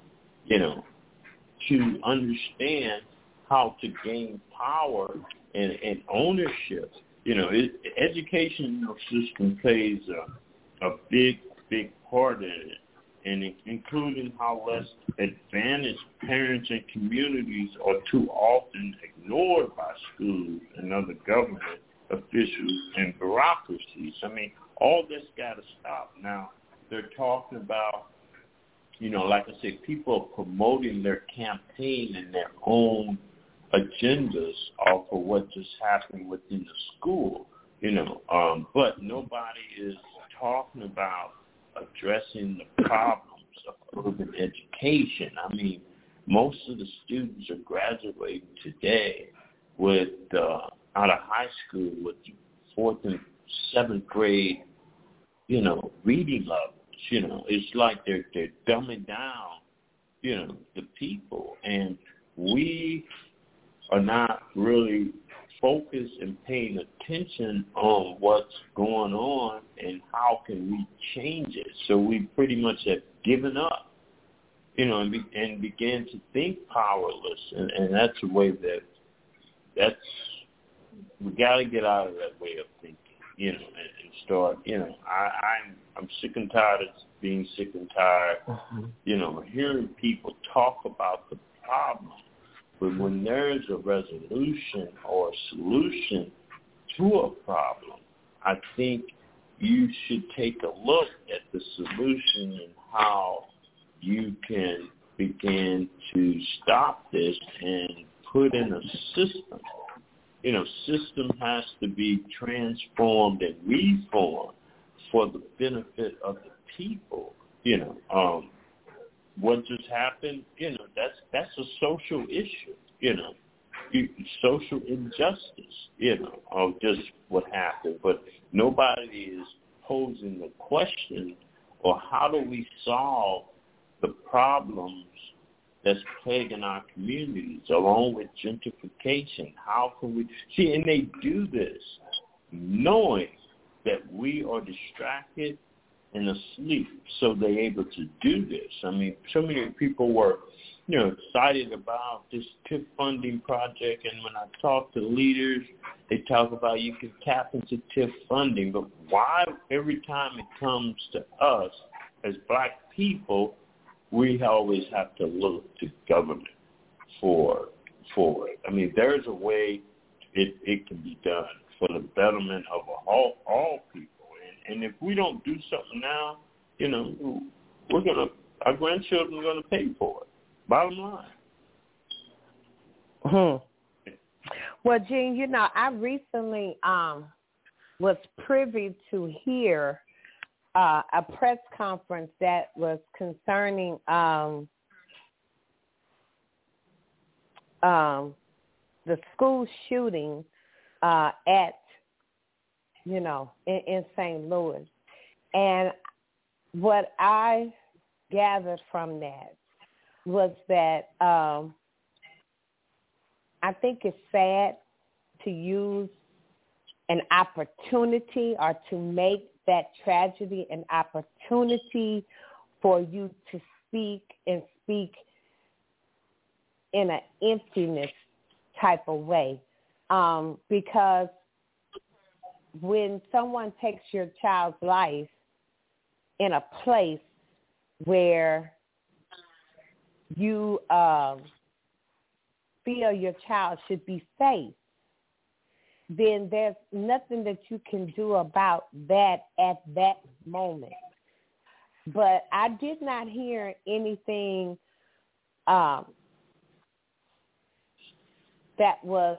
to understand how to gain power and ownership. The educational system plays a big part in it, and including how less advantaged parents and communities are too often ignored by schools and other government officials and bureaucracies. All this got to stop. Now, they're talking about, like I said, people are promoting their campaign and their own agendas off of what just happened within the school, but nobody is talking about addressing the problems of urban education. Most of the students are graduating today with out of high school with 4th and 7th grade, reading levels. It's like they're dumbing down, the people, and we are not really focused and paying attention on what's going on and how can we change it. So we pretty much have given up and begin to think powerless, and that's a way we got to get out of that way of thinking, and start, I'm sick and tired of being sick and tired, hearing people talk about the problem, but when there's a resolution or a solution to a problem, I think you should take a look at the solution and how you can begin to stop this and put in a system. System has to be transformed and reformed for the benefit of the people. What just happened, that's a social issue, social injustice, of just what happened. But nobody is posing the question, or how do we solve the problems that's plaguing our communities, along with gentrification? How can we see? And they do this knowing that we are distracted and asleep, so they're able to do this. I mean, so many people were, excited about this TIF funding project, and when I talk to leaders, they talk about you can tap into TIF funding, but why every time it comes to us as Black people, we always have to look to government for it? I mean, there's a way it can be done for the betterment of all people. And if we don't do something now, our grandchildren are gonna pay for it. Bottom line.
Well, Gene, I recently was privy to hear a press conference that was concerning the school shooting at, in St. Louis. And what I gathered from that was that I think it's sad to use an opportunity, or to make that tragedy an opportunity for you to speak in an emptiness type of way. Because when someone takes your child's life in a place where you feel your child should be safe, then there's nothing that you can do about that at that moment. But I did not hear anything that was,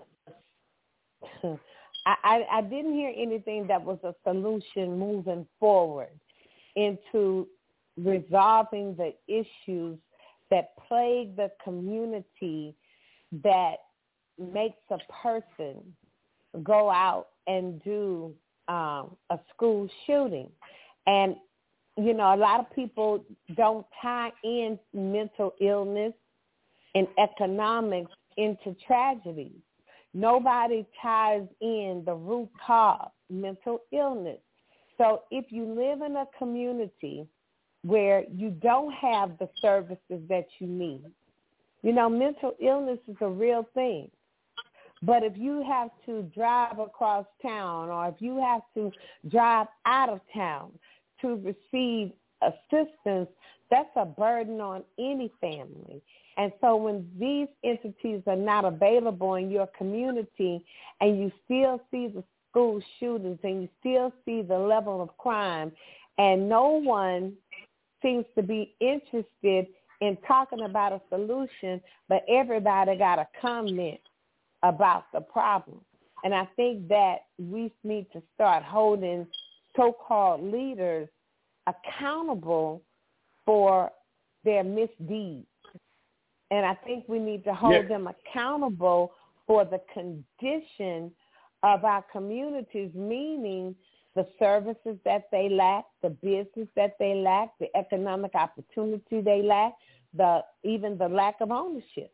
I didn't hear anything that was a solution moving forward into resolving the issues that plague the community, that makes a person go out and do a school shooting. And, a lot of people don't tie in mental illness and economics into tragedies. Nobody ties in the root cause, mental illness. So if you live in a community where you don't have the services that you need, mental illness is a real thing. But if you have to drive across town, or if you have to drive out of town to receive assistance, that's a burden on any family. And so when these entities are not available in your community, and you still see the school shootings, and you still see the level of crime, and no one seems to be interested in talking about a solution, but everybody got a comment about the problem. And I think that we need to start holding so-called leaders accountable for their misdeeds. And I think we need to hold them accountable for the condition of our communities, meaning the services that they lack, the business that they lack, the economic opportunity they lack, even the lack of ownership.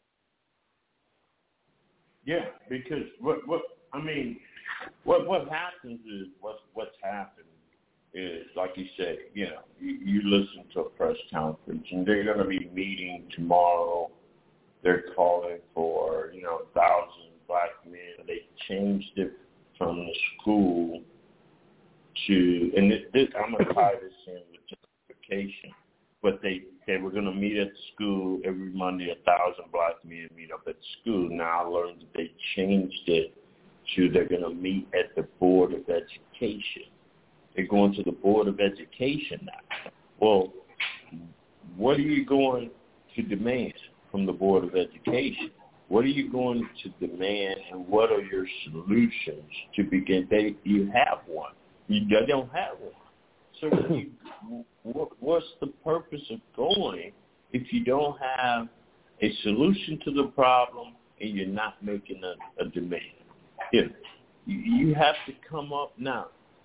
Yeah, because what happens is what's happened is, like you said, you listen to a press conference, and they're going to be meeting tomorrow. They're calling for, 1,000 black men. They changed it from the school to, and I'm going to tie this in with justification, but they were going to meet at the school every Monday. 1,000 black men meet up at the school. Now I learned that they changed it to they're going to meet at the Board of Education. They're going to the Board of Education now. Well, what are you going to demand from the Board of Education? What are you going to demand, and what are your solutions to begin? You have one. You don't have one. So what's the purpose of going if you don't have a solution to the problem and you're not making a demand? You have to come up now.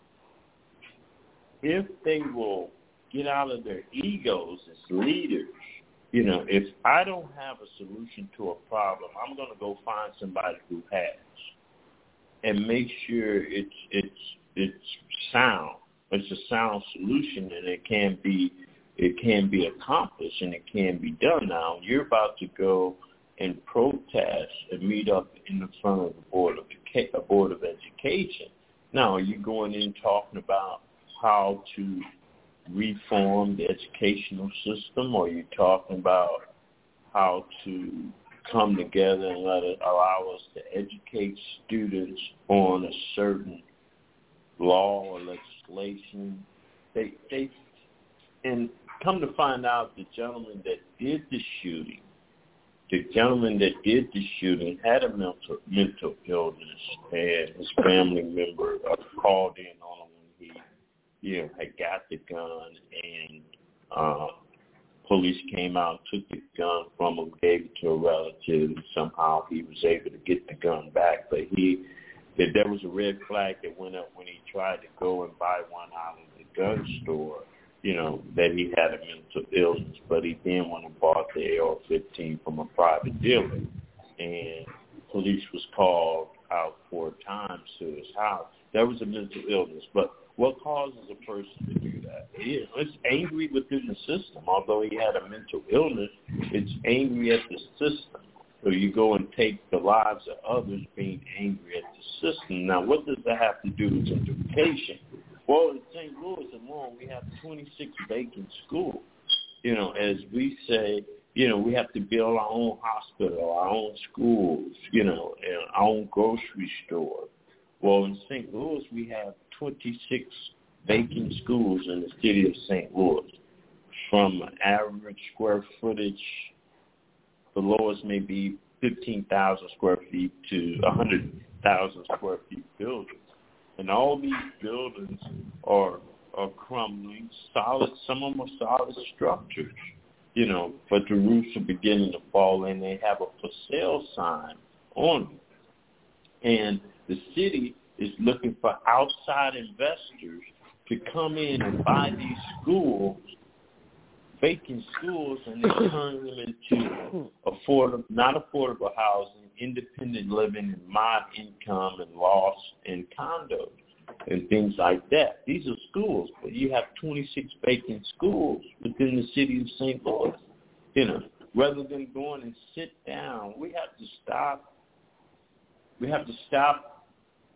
If they will get out of their egos as leaders, if I don't have a solution to a problem, I'm going to go find somebody who has, and make sure it's sound. It's a sound solution, and it can be accomplished, and it can be done. Now you're about to go and protest and meet up in the front of the Board of Education. Now, are you going in talking about how to reform the educational system, or are you talking about how to come together and allow us to educate students on a certain law or legislation? And come to find out, the gentleman that did the shooting had a mental illness, and his family member called in on him when he had got the gun, and police came out, took the gun from him, gave it to a relative, and somehow he was able to get the gun back. But there was a red flag that went up when he tried to go and buy one out of the gun store, that he had a mental illness. But he then went and bought the AR-15 from a private dealer, and police was called out 4 times to his house. There was a mental illness. But what causes a person to do that? It's angry within the system. Although he had a mental illness, it's angry at the system. So you go and take the lives of others being angry at the system. Now, what does that have to do with education? Well, in St. Louis alone, we have 26 vacant schools. As we say, we have to build our own hospital, our own schools, and our own grocery store. Well, in St. Louis, we have 26 vacant schools in the city of St. Louis, from average square footage. The lowest may be 15,000 square feet to 100,000 square feet buildings. And all these buildings are crumbling, solid. Some of them are solid structures, but the roofs are beginning to fall in. They have a for sale sign on them. And the city is looking for outside investors to come in and buy these schools, vacant schools, and they turn them into not affordable housing, independent living, and mod income, and loss, and condos, and things like that. These are schools, but you have 26 vacant schools within the city of St. Louis. Rather than going and sit down, we have to stop. We have to stop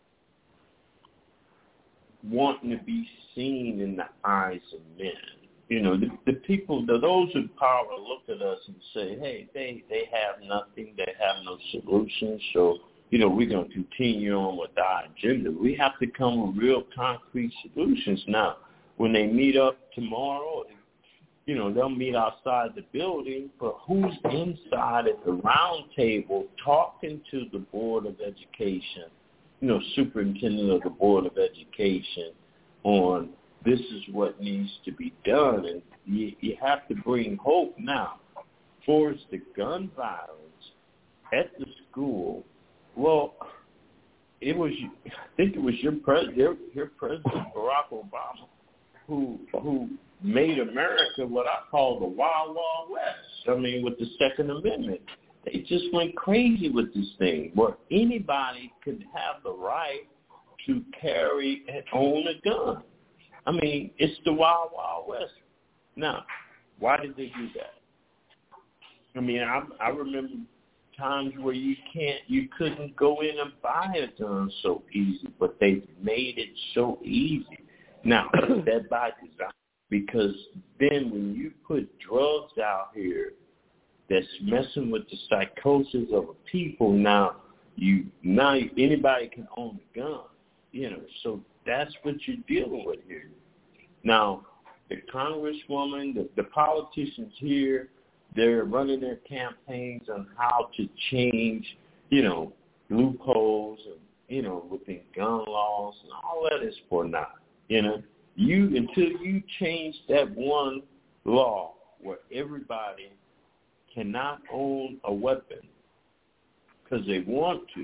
wanting to be seen in the eyes of men. The people, those in power look at us and say, hey, they have nothing, they have no solutions, so, we're going to continue on with our agenda. We have to come with real concrete solutions. Now, when they meet up tomorrow, they'll meet outside the building, but who's inside at the round table talking to the Board of Education, superintendent of the Board of Education, on this is what needs to be done, and you have to bring hope now. For the gun violence at the school, well, I think it was your president, Barack Obama, who made America what I call the Wild Wild West. With the Second Amendment, they just went crazy with this thing, where anybody could have the right to carry and own a gun. I mean, it's the Wild Wild West. Now, why did they do that? I mean, I remember times where you couldn't go in and buy a gun so easy, but they made it so easy. Now, is that by design? Because then when you put drugs out here that's messing with the psychosis of a people, now anybody can own a gun, So that's what you're dealing with here. Now, the congresswoman, the politicians here, they're running their campaigns on how to change, loopholes and, within gun laws and all that is for naught, Until you change that one law where everybody cannot own a weapon because they want to.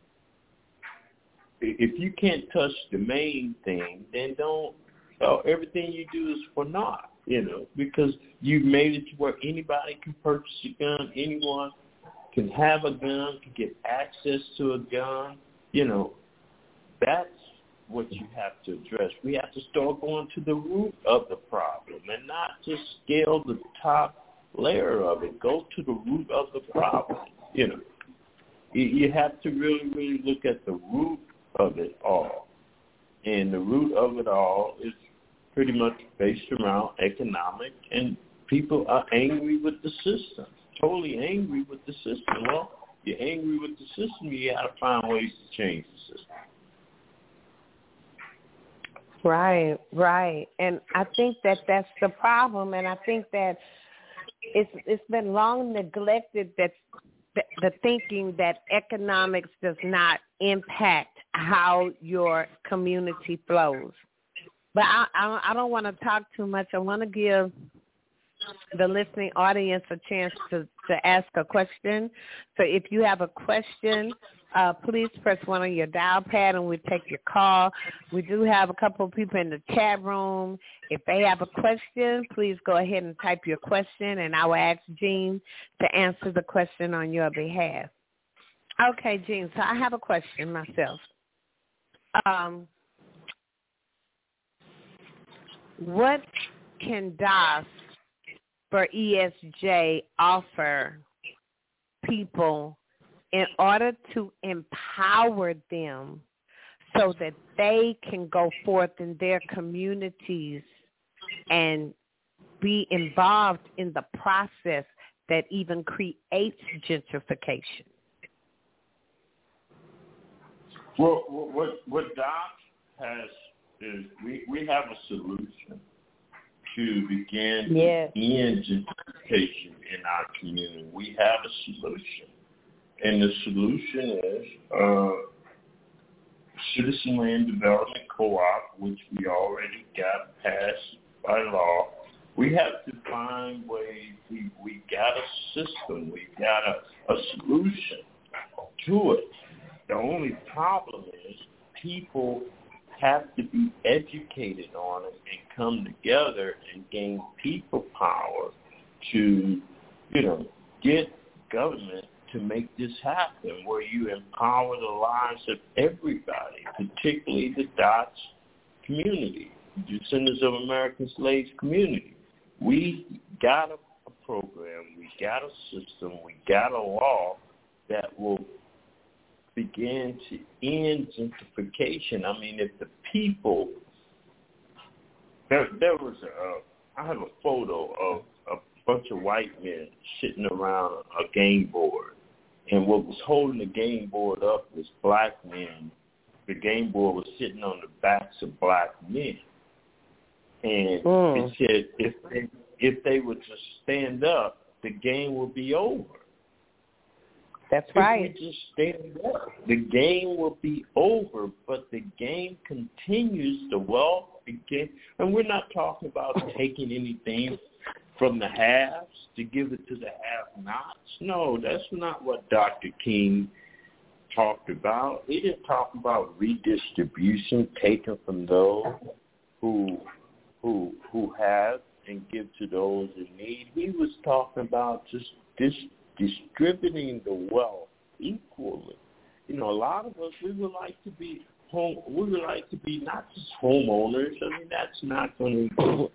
If you can't touch the main thing, then everything you do is for naught, because you've made it to where anybody can purchase a gun, anyone can have a gun, can get access to a gun, that's what you have to address. We have to start going to the root of the problem and not just scale the top layer of it. Go to the root of the problem. You have to really, really look at the root of it all. And the root of it all is pretty much based around economic, and people are angry with the system, totally angry with the system. Well, you're angry with the system, you got to find ways to change the system.
Right. And I think that's the problem, and I think that it's been long neglected that the thinking that economics does not impact how your community flows. But I don't want to talk too much. I want to give the listening audience a chance to ask a question. So if you have a question, please press 1 on your dial pad and we'll take your call. We do have a couple of people in the chat room. If they have a question, please go ahead and type your question, and I will ask Jean to answer the question on your behalf. Okay, Jean, so I have a question myself. What can DAS for ESJ offer people in order to empower them so that they can go forth in their communities and be involved in the process that even creates gentrification?
Well, what DAS has is we have a solution to begin to end gentrification in our community. We have a solution. And the solution is Citizen Land Development Co-op, which we already got passed by law. We have to find ways. We got a system. We got a solution to it. The only problem is people have to be educated on it and come together and gain people power to, get government to make this happen, where you empower the lives of everybody, particularly the DOTS community, Descendants of American Slaves community. We got a program, we got a system, we got a law that will begin to end gentrification. I mean, if the people, there was I have a photo of a bunch of white men sitting around a game board, and what was holding the game board up was black men. The game board was sitting on the backs of black men, and it said if they would just stand up, the game would be over.
That's right.
If we just stand up, the game will be over, but the game continues. The wealth again, and we're not talking about taking anything from the haves to give it to the have-nots. No, that's not what Dr. King talked about. He didn't talk about redistribution, taken from those who have and give to those in need. He was talking about just distributing the wealth equally. A lot of us, we would like to be we would like to be not just homeowners. I mean, that's not going to,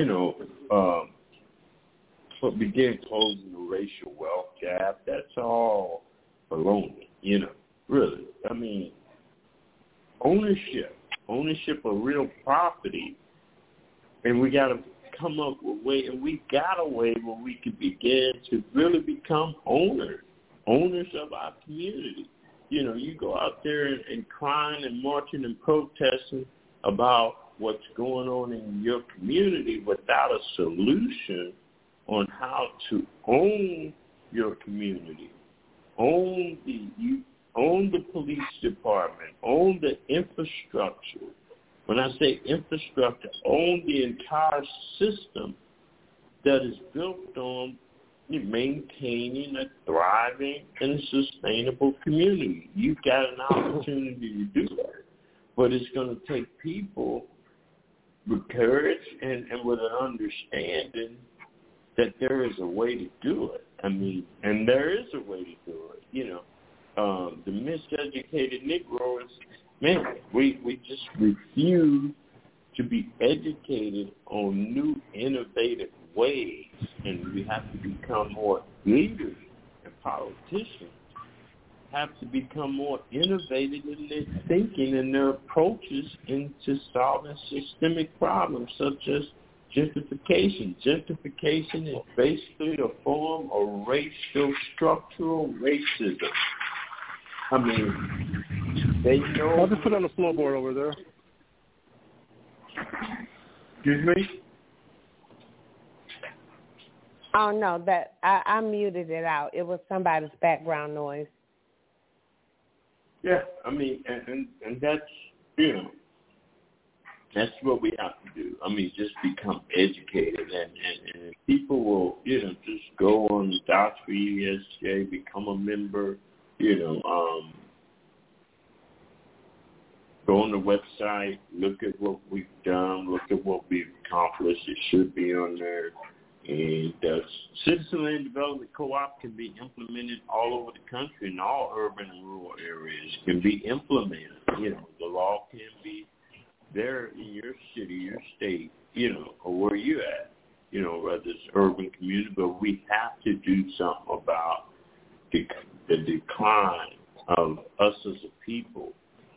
but begin closing the racial wealth gap. That's all baloney, really. I mean, ownership of real property, and we got to come up with a way, and we got a way where we can begin to really become owners of our community. You go out there and crying and marching and protesting about what's going on in your community without a solution on how to own your community, own the police department, own the infrastructure. When I say infrastructure, own the entire system that is built on maintaining a thriving and sustainable community. You've got an opportunity to do that, but it's going to take people with courage and with an understanding that there is a way to do it. I mean, and there is a way to do it. The miseducated Negro is, we just refuse to be educated on new, innovative ways, and we have to become more leaders and politicians have to become more innovative in their thinking and their approaches into solving systemic problems such as gentrification. Gentrification is basically a form of racial, structural racism. I mean, they know...
I'll just put on the floorboard over there.
Excuse me?
Oh, no, that I muted it out. It was somebody's background noise.
Yeah, I mean, and that's, that's what we have to do. I mean, just become educated, and people will, just go on Docs4ESJ, become a member, go on the website, look at what we've done, look at what we've accomplished. It should be on there. And Citizen Land Development Co-op can be implemented all over the country in all urban and rural areas. Can be implemented. The law can be there in your city, your state, or where you at, whether it's urban community. But we have to do something about the decline of us as a people.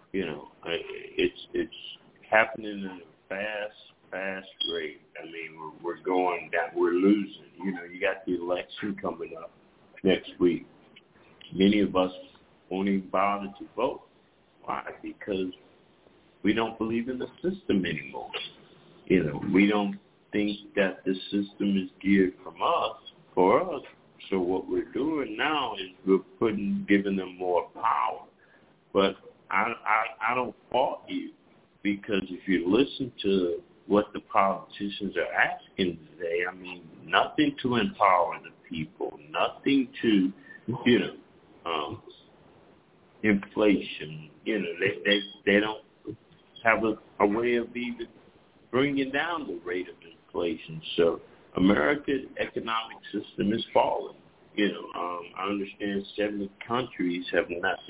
It's happening in a fast rate. I mean, we're going down. We're losing. You got the election coming up next week. Many of us won't even bother to vote. Why? Because we don't believe in the system anymore. We don't think that the system is geared for us. So what we're doing now is we're giving them more power. But I don't fault you, because if you listen to what the politicians are asking today, I mean, nothing to empower the people, nothing to, inflation. They don't have a way of even bringing down the rate of inflation. So America's economic system is falling. I understand 71 countries have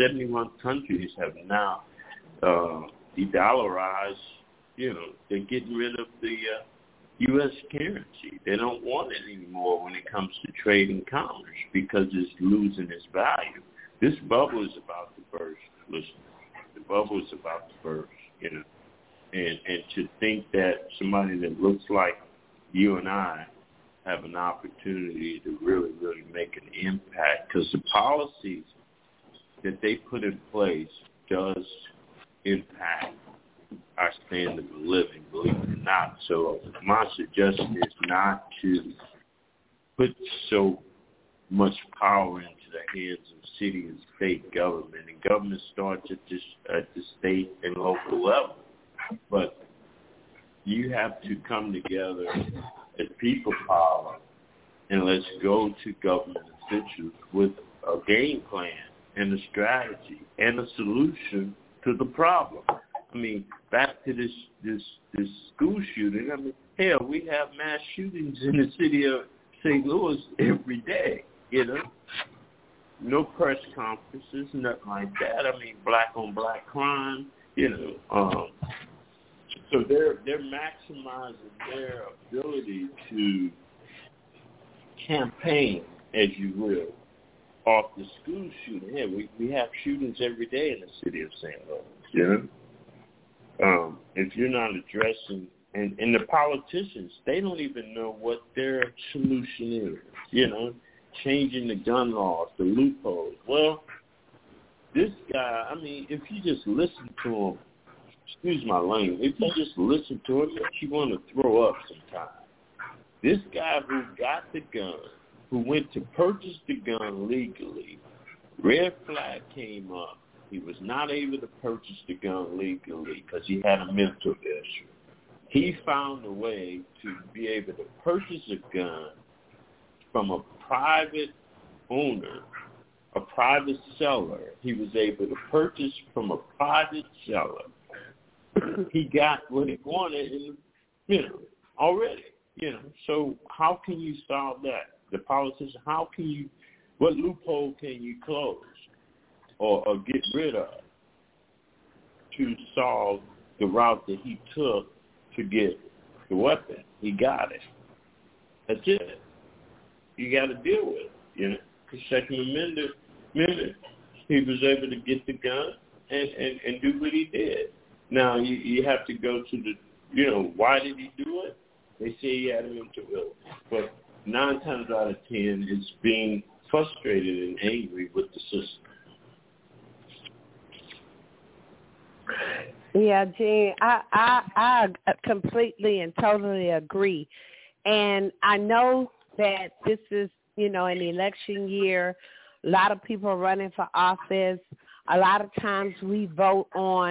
now de-dollarized. They're getting rid of the U.S. currency. They don't want it anymore when it comes to trade and commerce because it's losing its value. This bubble is about to burst. Listen, the bubble is about to burst. And to think that somebody that looks like you and I have an opportunity to really, really make an impact, because the policies that they put in place does impact our standard of living, believe it or not. So my suggestion is not to put so much power into the hands of city and state government. And government starts at the state and local level. But you have to come together as people power, and let's go to government officials with a game plan and a strategy and a solution to the problem. I mean, back to this school shooting. I mean, hell, we have mass shootings in the city of St. Louis every day, No press conferences, nothing like that. I mean, black-on-black crime, So they're maximizing their ability to campaign, as you will, off the school shooting. Yeah, we have shootings every day in the city of St. Louis. If you're not addressing, and the politicians, they don't even know what their solution is. Changing the gun laws, the loopholes. Well, this guy, I mean, if you just listen to him, excuse my language, if you just listen to him, you want to throw up sometimes. This guy who got the gun, who went to purchase the gun legally, red flag came up. He was not able to purchase the gun legally because he had a mental issue. He found a way to be able to purchase a gun from a private owner, a private seller. He was able to purchase from a private seller. He got what he wanted, already. So how can you solve that? The politician, what loophole can you close or get rid of to solve the route that he took to get the weapon? He got it. That's it. You got to deal with it. The Second Amendment, he was able to get the gun and do what he did. Now, you have to go to the, why did he do it? They say he had a mental illness. But 9 times out of 10, it's being frustrated and angry with the system.
Yeah, Gene, I completely and totally agree. And I know that this is, an election year. A lot of people are running for office. A lot of times we vote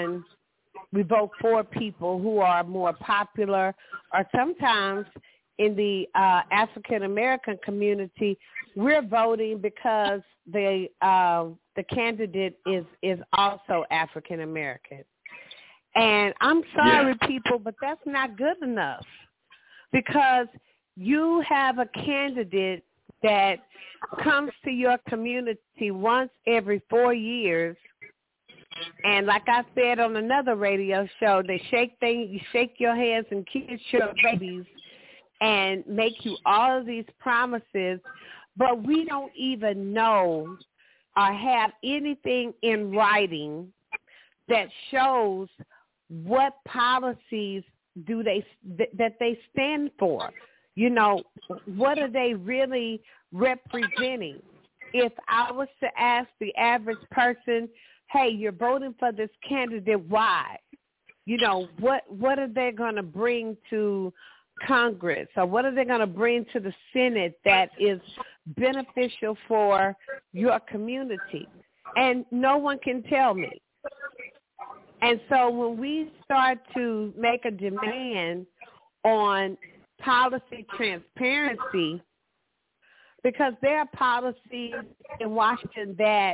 for people who are more popular, or sometimes in the African-American community, we're voting because the candidate is also African-American. And I'm sorry, people, but that's not good enough, because you have a candidate that comes to your community once every 4 years. And like I said on another radio show, they you shake your hands and kiss your babies and make you all of these promises, but we don't even know or have anything in writing that shows what policies that they stand for. What are they really representing? If I was to ask the average person, hey, you're voting for this candidate, why? What are they going to bring to Congress, or what are they going to bring to the Senate that is beneficial for your community? And no one can tell me. And so when we start to make a demand on policy transparency, because there are policies in Washington that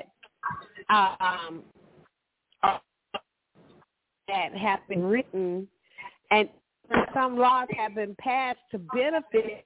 have been written, and some laws have been passed to benefit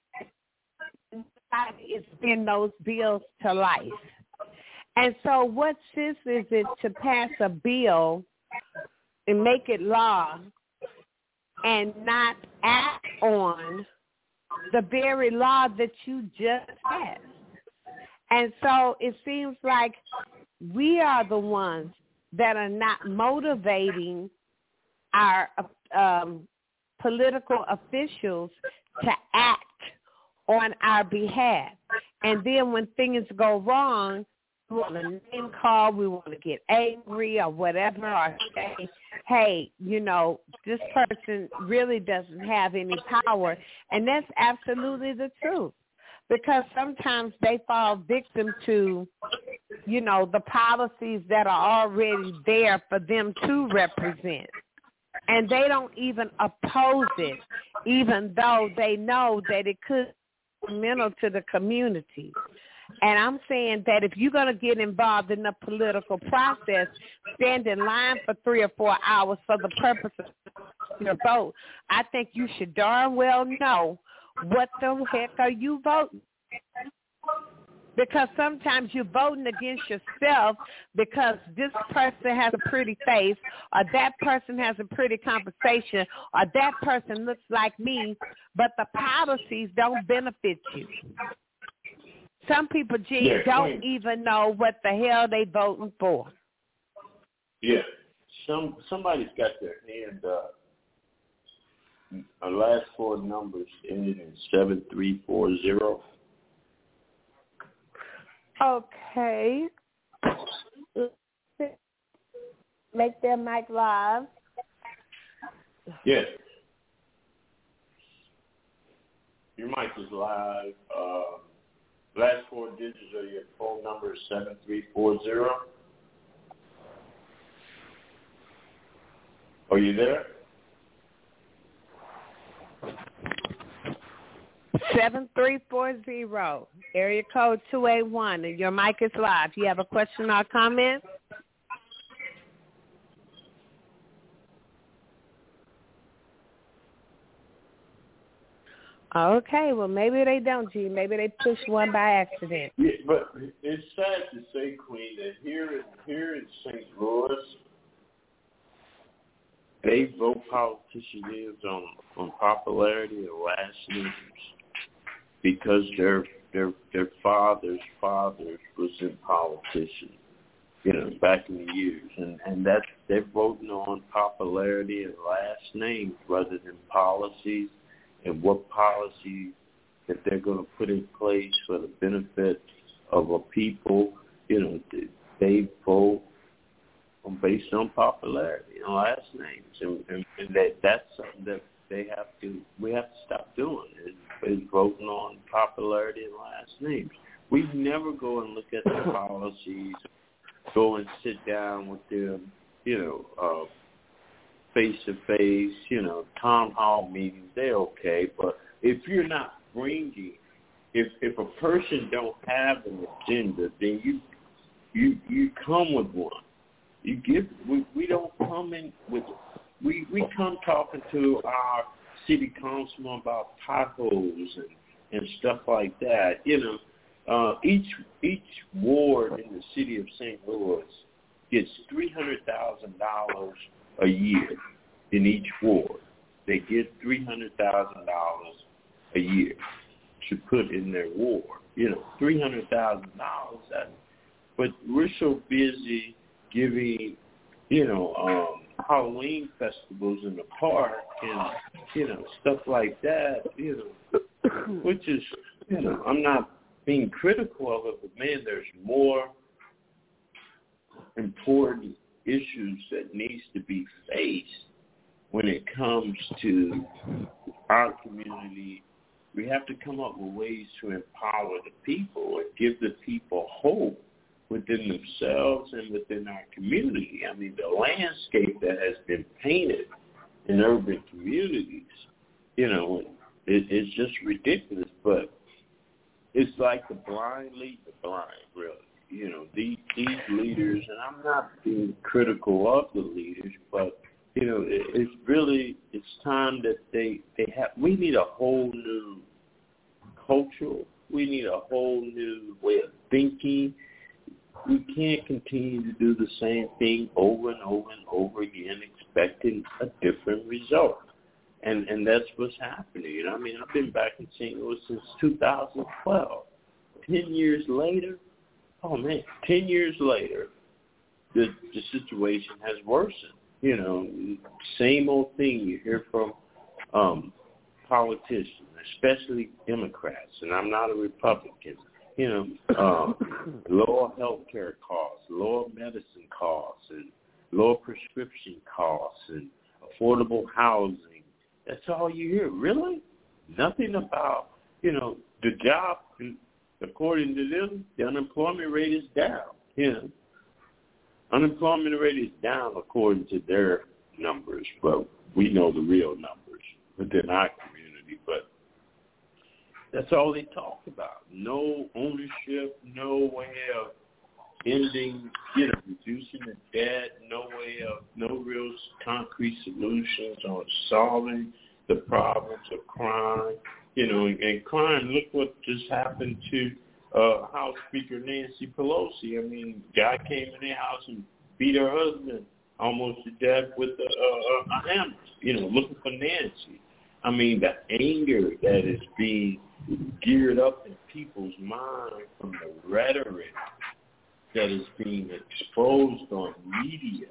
is in those bills to life. And so what sense is it to pass a bill and make it law and not act on the very law that you just passed? And so it seems like we are the ones that are not motivating our political officials to act on our behalf. And then when things go wrong, we want to name call, we want to get angry or whatever, or say, hey, this person really doesn't have any power. And that's absolutely the truth, because sometimes they fall victim to, the policies that are already there for them to represent. And they don't even oppose it, even though they know that it could be detrimental to the community. And I'm saying that if you're going to get involved in the political process, stand in line for 3 or 4 hours for the purpose of your vote, I think you should darn well know what the heck are you voting. Because sometimes you're voting against yourself because this person has a pretty face, or that person has a pretty conversation, or that person looks like me, but the policies don't benefit you. Some people, don't even know what the hell they voting for.
Yeah. Somebody's got their hand up. Our last four numbers ended in 7340.
Okay. Make their mic live.
Yes. Your mic is live. Last four digits of your phone number is 7340. Are you there?
7340, area code 281, and your mic is live. You have a question or comment? Okay, well, maybe they don't, G. Maybe they pushed one by accident.
Yeah, but it's sad to say, Queen, that here in St. Louis, they vote politicians on popularity and last names because their fathers was in politics, back in the years, and that's they're voting on popularity and last names rather than policies and what policies that they're going to put in place for the benefit of a people. They vote based on popularity and last names, and that's something that we have to stop doing is voting on popularity and last names. We never go and look at the policies, go and sit down with them, face to face, town hall meetings. They're okay, but if you're not bringing, if a person don't have an agenda, then you come with one. We don't come in with. We come talking to our city councilman about potholes and stuff like that. Each ward in the city of St. Louis gets $300,000 a year in each ward. They get $300,000 a year to put in their ward. $300,000. But we're so busy giving, Halloween festivals in the park and, stuff like that, which is, I'm not being critical of it, but man, there's more important issues that needs to be faced when it comes to our community. We have to come up with ways to empower the people and give the people hope within themselves and within our community. I mean, the landscape that has been painted in urban communities, it's just ridiculous. But it's like the blind lead the blind, really. These leaders, and I'm not being critical of the leaders, but, it's time that we need a whole new culture. We need a whole new way of thinking. We can't continue to do the same thing over and over and over again, expecting a different result. And that's what's happening. I've been back in St. Louis since 2012. 10 years later, 10 years later, the situation has worsened. Same old thing you hear from politicians, especially Democrats, and I'm not a Republican. Lower health care costs, lower medicine costs, and lower prescription costs, and affordable housing. That's all you hear. Really? Nothing about, the job. According to them, the unemployment rate is down. Unemployment rate is down according to their numbers, but we know the real numbers within our community. But that's all they talk about. No ownership, no way of ending, reducing the debt, no real concrete solutions on solving the problems of crime. And crime, look what just happened to House Speaker Nancy Pelosi. I mean, guy came in their house and beat her husband almost to death with a hammer, looking for Nancy. I mean, the anger that is being geared up in people's mind from the rhetoric that is being exposed on media,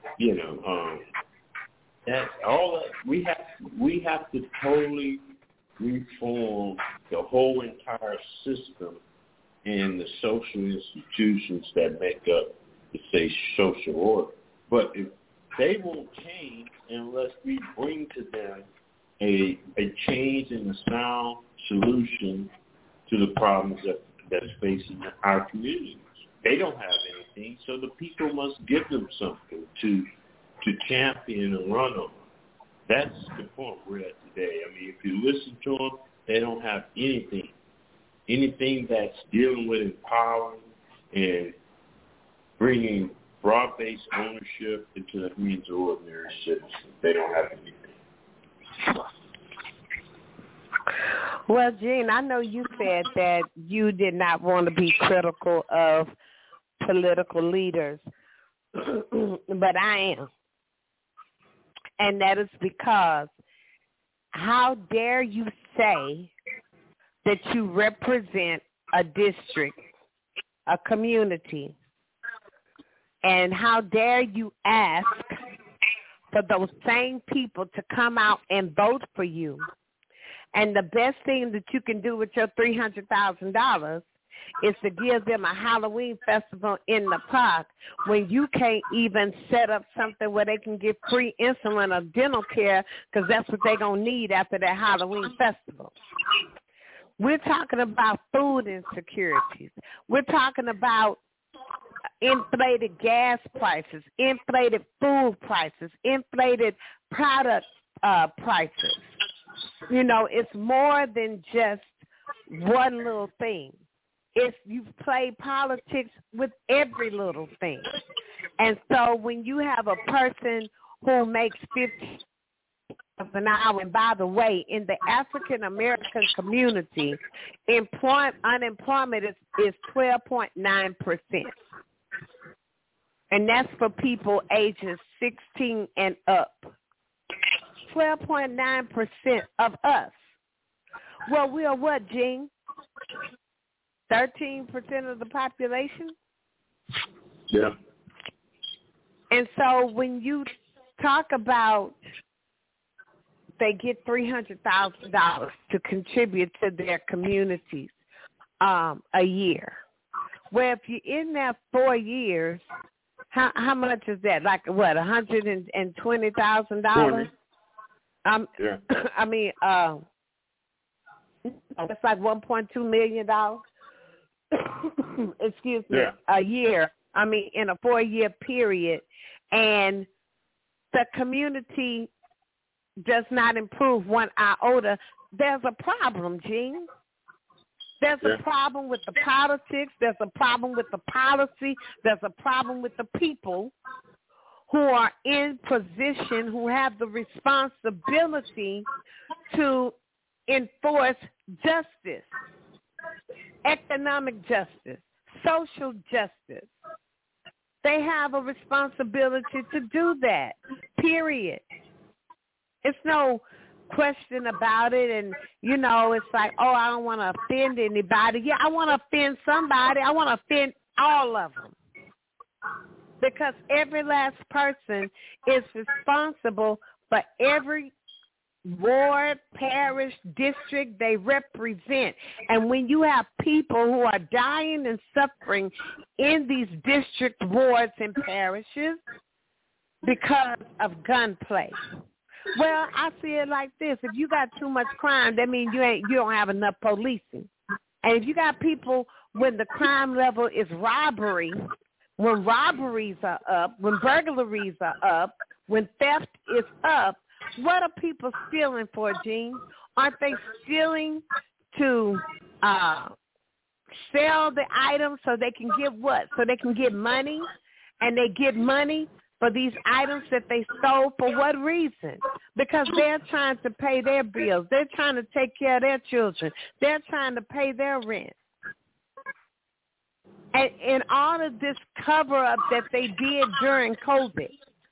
that all that we have to totally reform the whole entire system and the social institutions that make up, say, social order. But if they won't change unless we bring to them a change in the sound solution to the problems that's facing our communities. They don't have anything, so the people must give them something to champion and run on. That's the point we're at today. I mean, if you listen to them, they don't have anything that's dealing with empowering and bringing broad-based ownership into the hands of ordinary citizens. They don't have anything.
Well, Gene, I know you said that you did not want to be critical of political leaders, but I am. And that is because how dare you say that you represent a district, a community, and how dare you ask for those same people to come out and vote for you. And the best thing that you can do with your $300,000 is to give them a Halloween festival in the park when you can't even set up something where they can get free insulin or dental care because that's what they're going to need after that Halloween festival. We're talking about food insecurities. We're talking about inflated gas prices, inflated food prices, inflated product prices. It's more than just one little thing. You play politics with every little thing. And so when you have a person who makes $50 an hour, and by the way, in the African-American community, unemployment is 12.9%. And that's for people ages 16 and up. 12.9% of us. Well, we are what, Gene? 13% of the population?
Yeah.
And so when you talk about they get $300,000 to contribute to their communities a year. Well, if you're in there 4 years, how much is that? Like what, $120,000?
Yeah.
I mean, it's like $1.2 million. Excuse me,
yeah.
A year. I mean, in a 4-year period, and the community does not improve one iota. There's a problem, Gene. There's a problem with the politics. There's a problem with the policy. There's a problem with the people who are in position, who have the responsibility to enforce justice, economic justice, social justice. They have a responsibility to do that, period. It's no question about it. And, it's like, I don't want to offend anybody. Yeah, I want to offend somebody. I want to offend all of them. Because every last person is responsible for every ward, parish, district they represent. And when you have people who are dying and suffering in these district wards and parishes because of gunplay, well, I see it like this. If you got too much crime, that means you don't have enough policing. And if you got people when the crime level is robbery, when robberies are up, when burglaries are up, when theft is up, what are people stealing for, Gene? Aren't they stealing to sell the items so they can get what? So they can get money, and they get money for these items that they stole for what reason? Because they're trying to pay their bills. They're trying to take care of their children. They're trying to pay their rent. And in all of this cover-up that they did during COVID,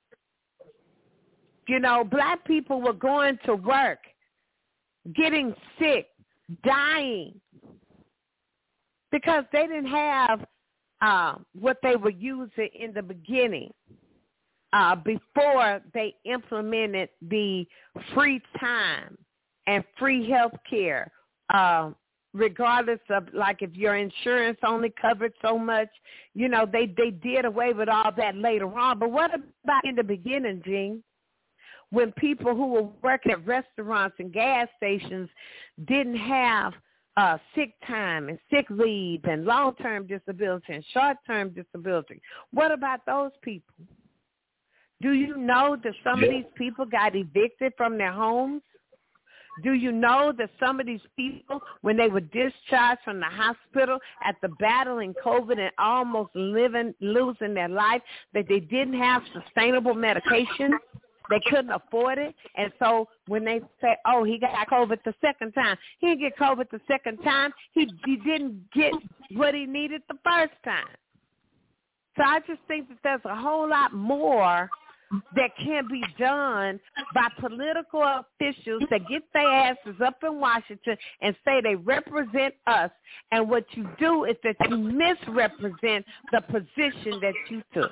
you know, black people were going to work, getting sick, dying, because they didn't have what they were using in the beginning before they implemented the free time and free health care, regardless of, like, if your insurance only covered so much. You know, they did away with all that later on. But what about in the beginning, Gene, when people who were working at restaurants and gas stations didn't have sick time and sick leave and long-term disability and short-term disability? What about those people? Do you know that some of these people got evicted from their homes? Do you know that some of these people, when they were discharged from the hospital after battling COVID and almost losing their life, that they didn't have sustainable medication? They couldn't afford it. And so when they say, oh, he got COVID the second time, he didn't get COVID the second time. He didn't get what he needed the first time. So I just think that there's a whole lot more that can be done by political officials that get their asses up in Washington and say they represent us, and what you do is that you misrepresent the position that you took.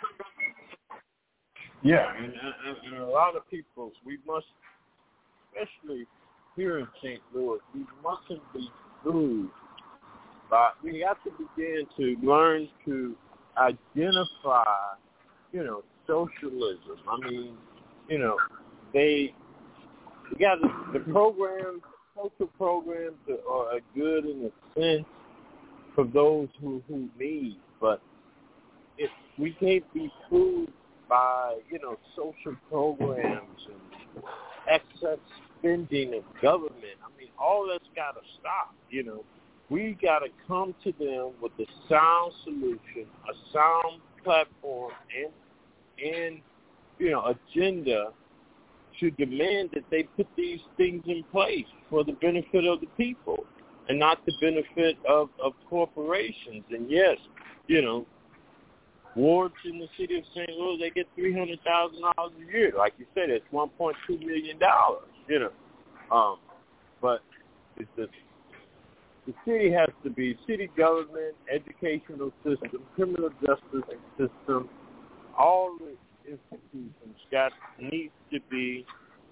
Yeah, and a lot of people, we must, especially here in St. Louis, we mustn't be fooled. But we have to begin to learn to identify, you know, socialism. I mean, you know, we got the programs, social programs that are good in a sense for those who need, but if we can't be fooled by, you know, social programs and excess spending of government. I mean, all that's got to stop, you know. We got to come to them with a sound solution, a sound platform, and you know, agenda to demand that they put these things in place for the benefit of the people and not the benefit of corporations. And yes, you know, wards in the city of St. Louis, they get $300,000 a year. Like you said, it's $1.2 million, you know. But it's the city has to be city government, educational system, criminal justice system, all the institutions needs to be,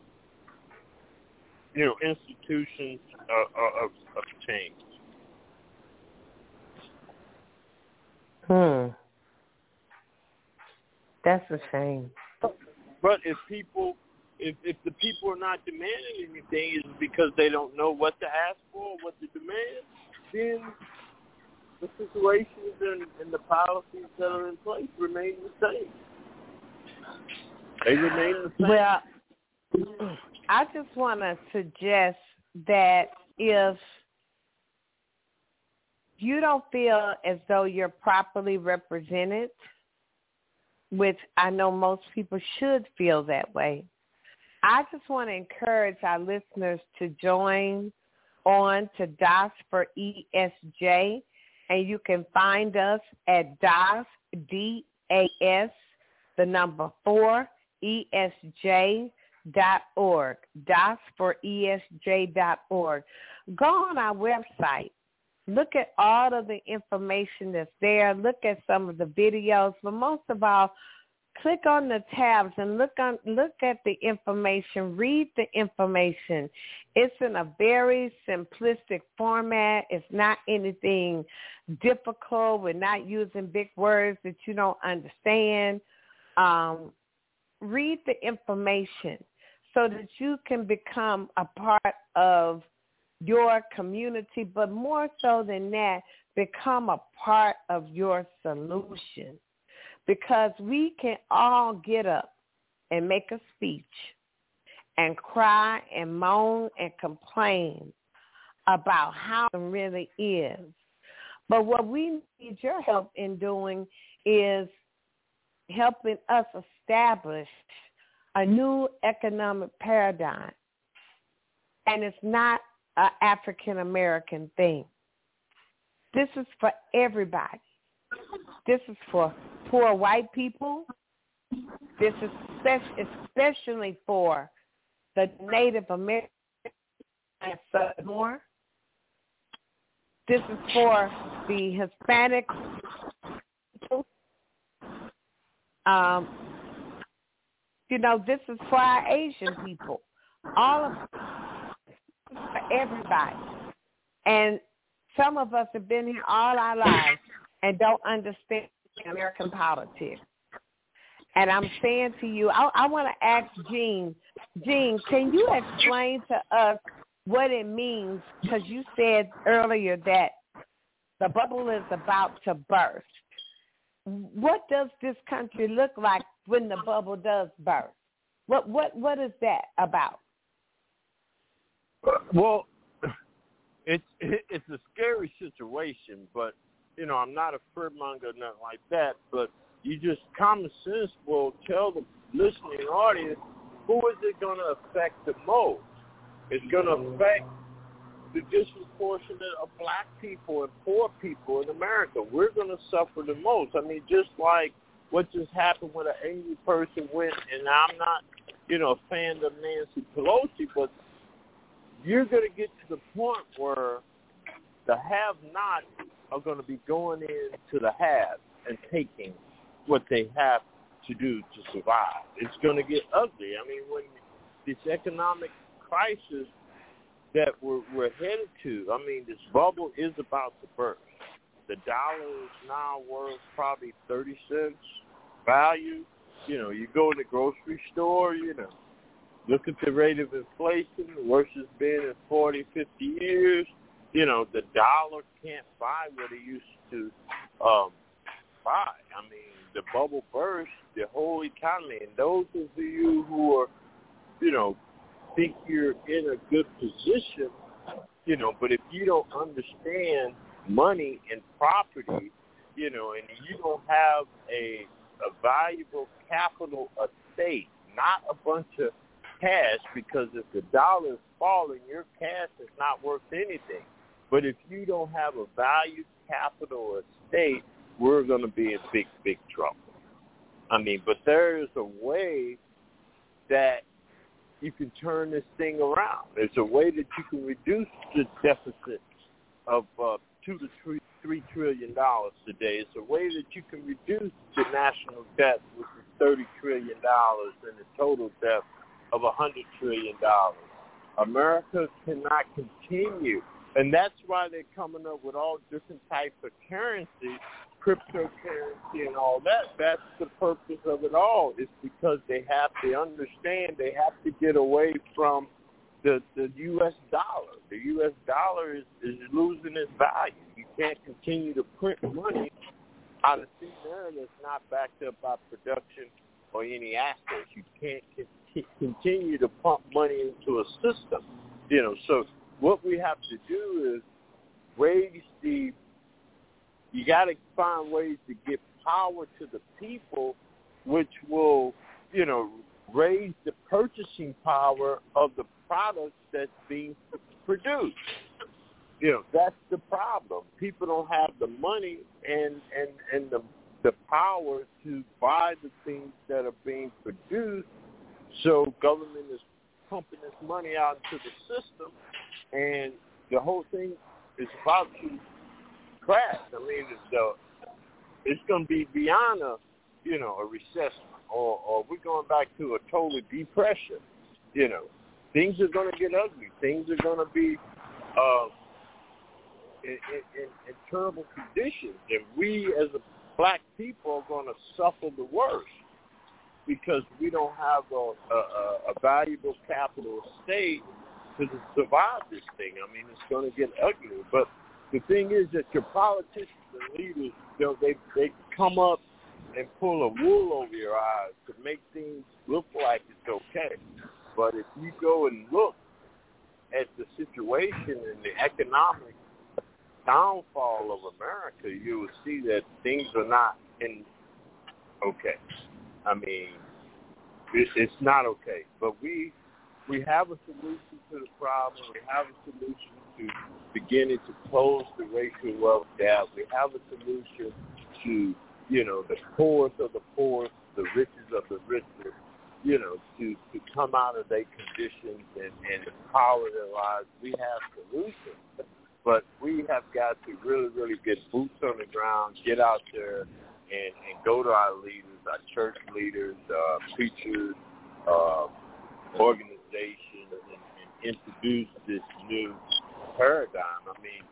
you know, institutions of change.
That's a shame.
But if the people are not demanding anything, it's because they don't know what to ask for, what to demand, then the situations and the policies that are in place remain the same. They remain the same.
Well, I just want to suggest that if you don't feel as though you're properly represented, which I know most people should feel that way, I just want to encourage our listeners to join on to DAS for ESJ, and you can find us at DAS, DAS, the number 4, ESJ.org, DAS for ESJ.org. Go on our website. Look at all of the information that's there. Look at some of the videos, but most of all, click on the tabs and look at the information. Read the information. It's in a very simplistic format. It's not anything difficult. We're not using big words that you don't understand. Read the information so that you can become a part of your community, but more so than that, become a part of your solution. Because we can all get up and make a speech and cry and moan and complain about how it really is. But what we need your help in doing is helping us establish a new economic paradigm. And it's not an African-American thing. This is for everybody. This is for poor white people. This is especially for the Native Americans and more. This is for the Hispanic people. This is for our Asian people. All of for everybody. And some of us have been here all our lives and don't understand American politics. And I'm saying to you, I want to ask Jean. Jean, can you explain to us what it means? Because you said earlier that the bubble is about to burst. What does this country look like when the bubble does burst? What is that about?
Well, it's a scary situation, but I'm not a fearmonger or nothing like that. But you just common sense will tell the listening audience who is it going to affect the most. It's going to affect the disproportionate of black people and poor people in America. We're going to suffer the most. I mean, just like what just happened when an angry person went, and I'm not, a fan of Nancy Pelosi, but you're going to get to the point where the have-nots are going to be going into the haves and taking what they have to do to survive. It's going to get ugly. I mean, when this economic crisis that we're headed to, I mean, this bubble is about to burst. The dollar is now worth probably 30 cents value. You go to the grocery store, look at the rate of inflation, the worst it's been in 40, 50 years. The dollar can't buy what it used to buy. I mean, the bubble burst, the whole economy. And those of you who are, think you're in a good position, but if you don't understand money and property, and you don't have a valuable capital estate, not a bunch of cash, because if the dollar is falling, your cash is not worth anything. But if you don't have a valued capital estate, we're going to be in big, big trouble. I mean, but there is a way that you can turn this thing around. There's a way that you can reduce the deficit of $2 to $3 trillion today. It's a way that you can reduce the national debt, which is $30 trillion, and the total debt of $100 trillion. America cannot continue. And that's why they're coming up with all different types of currency, cryptocurrency and all that. That's the purpose of it all. It's because they have to understand they have to get away from the U.S. dollar. The U.S. dollar is losing its value. You can't continue to print money out of thin air that's not backed up by production or any assets. You can't continue to pump money into a system. So what we have to do is you got to find ways to give power to the people, which will, raise the purchasing power of the products that's being produced. That's the problem. People don't have the money and the power to buy the things that are being produced, so government is pumping this money out into the system, and the whole thing is about to crash. I mean, it's going to be beyond a recession, or we're going back to a total depression. Things are going to get ugly. Things are going to be in terrible conditions, and we as a black people are going to suffer the worst because we don't have a valuable capital estate to survive this thing. I mean, it's going to get ugly. But the thing is that your politicians and leaders, they come up and pull a wool over your eyes to make things look like it's okay. But if you go and look at the situation and the economic downfall of America, you will see that things are not okay. I mean, it's not okay. But we have a solution to the problem. We have a solution to beginning to close the racial wealth gap. We have a solution
to, the poorest of the poorest, the richest of the richest, to come out of their conditions and empower their lives. We have solutions, but we have got to really, really get boots on the ground, get out there and go to our leaders, our church leaders, preachers, organizations, and introduce this new paradigm. I mean,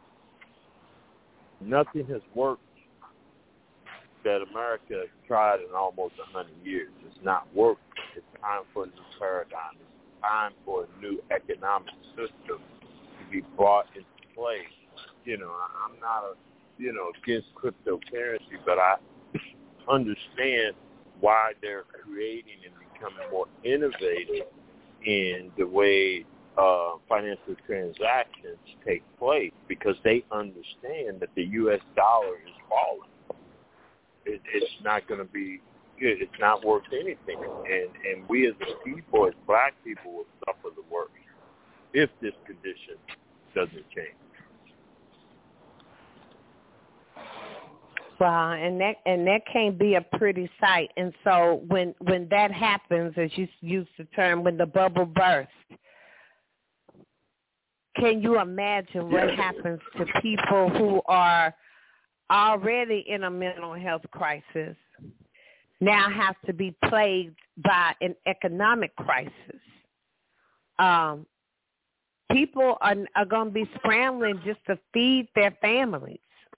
nothing has worked that America has tried in almost 100 years. It's not worked. It's time for a new paradigm. It's time for a new economic system to be brought into play. I'm not against cryptocurrency, but I understand why they're creating and becoming more innovative in the way financial transactions take place, because they understand that the U.S. dollar is falling. It's not going to be good. It's not worth anything. And we as a people, as black people, will suffer the worst if this condition doesn't change.
Wow, and that can't be a pretty sight. And so when that happens, as you used the term, when the bubble bursts, can you imagine what happens to people who are already in a mental health crisis, now have to be plagued by an economic crisis? People are going to be scrambling just to feed their families,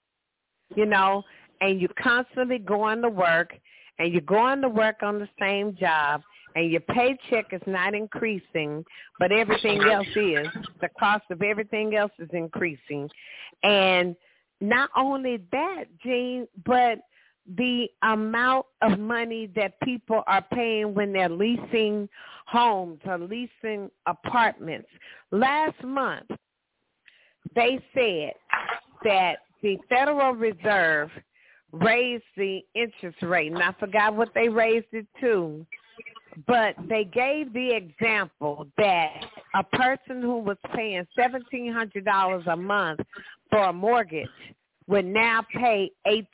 and you're constantly going to work, and you're going to work on the same job, and your paycheck is not increasing, but everything else is. The cost of everything else is increasing. And not only that, Gene, but the amount of money that people are paying when they're leasing homes or leasing apartments. Last month, they said that the Federal Reserve raised the interest rate, and I forgot what they raised it to, but they gave the example that a person who was paying $1,700 a month for a mortgage would now pay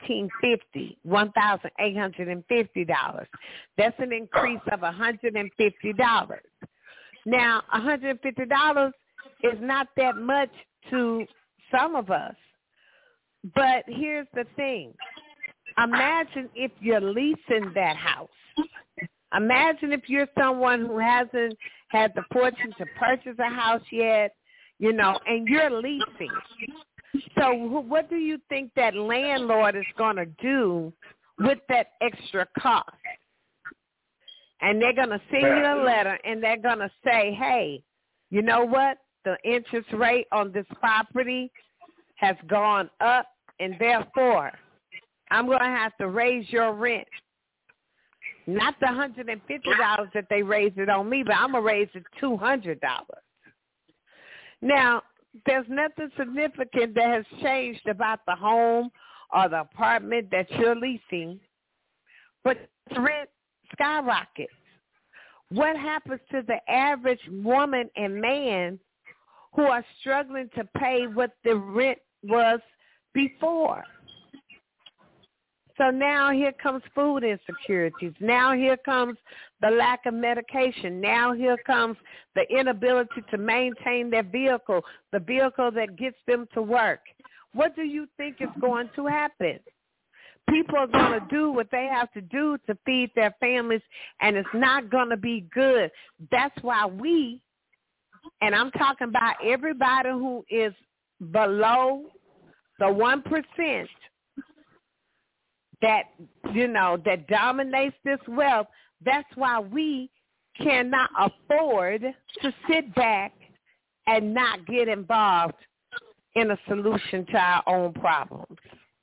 $1,850. That's an increase of $150. Now, $150 is not that much to some of us, but here's the thing. Imagine if you're leasing that house. Imagine if you're someone who hasn't had the fortune to purchase a house yet, and you're leasing. So what do you think that landlord is going to do with that extra cost? And they're going to send you a letter, and they're going to say, hey, you know what? The interest rate on this property has gone up, and therefore I'm going to have to raise your rent. Not the $150 that they raised it on me, but I'm going to raise it $200. Now, there's nothing significant that has changed about the home or the apartment that you're leasing, but the rent skyrockets. What happens to the average woman and man who are struggling to pay what the rent was before? So now here comes food insecurities. Now here comes the lack of medication. Now here comes the inability to maintain their vehicle, the vehicle that gets them to work. What do you think is going to happen? People are going to do what they have to do to feed their families, and it's not going to be good. That's why we, and I'm talking about everybody who is below the 1%, that, that dominates this wealth, that's why we cannot afford to sit back and not get involved in a solution to our own problems.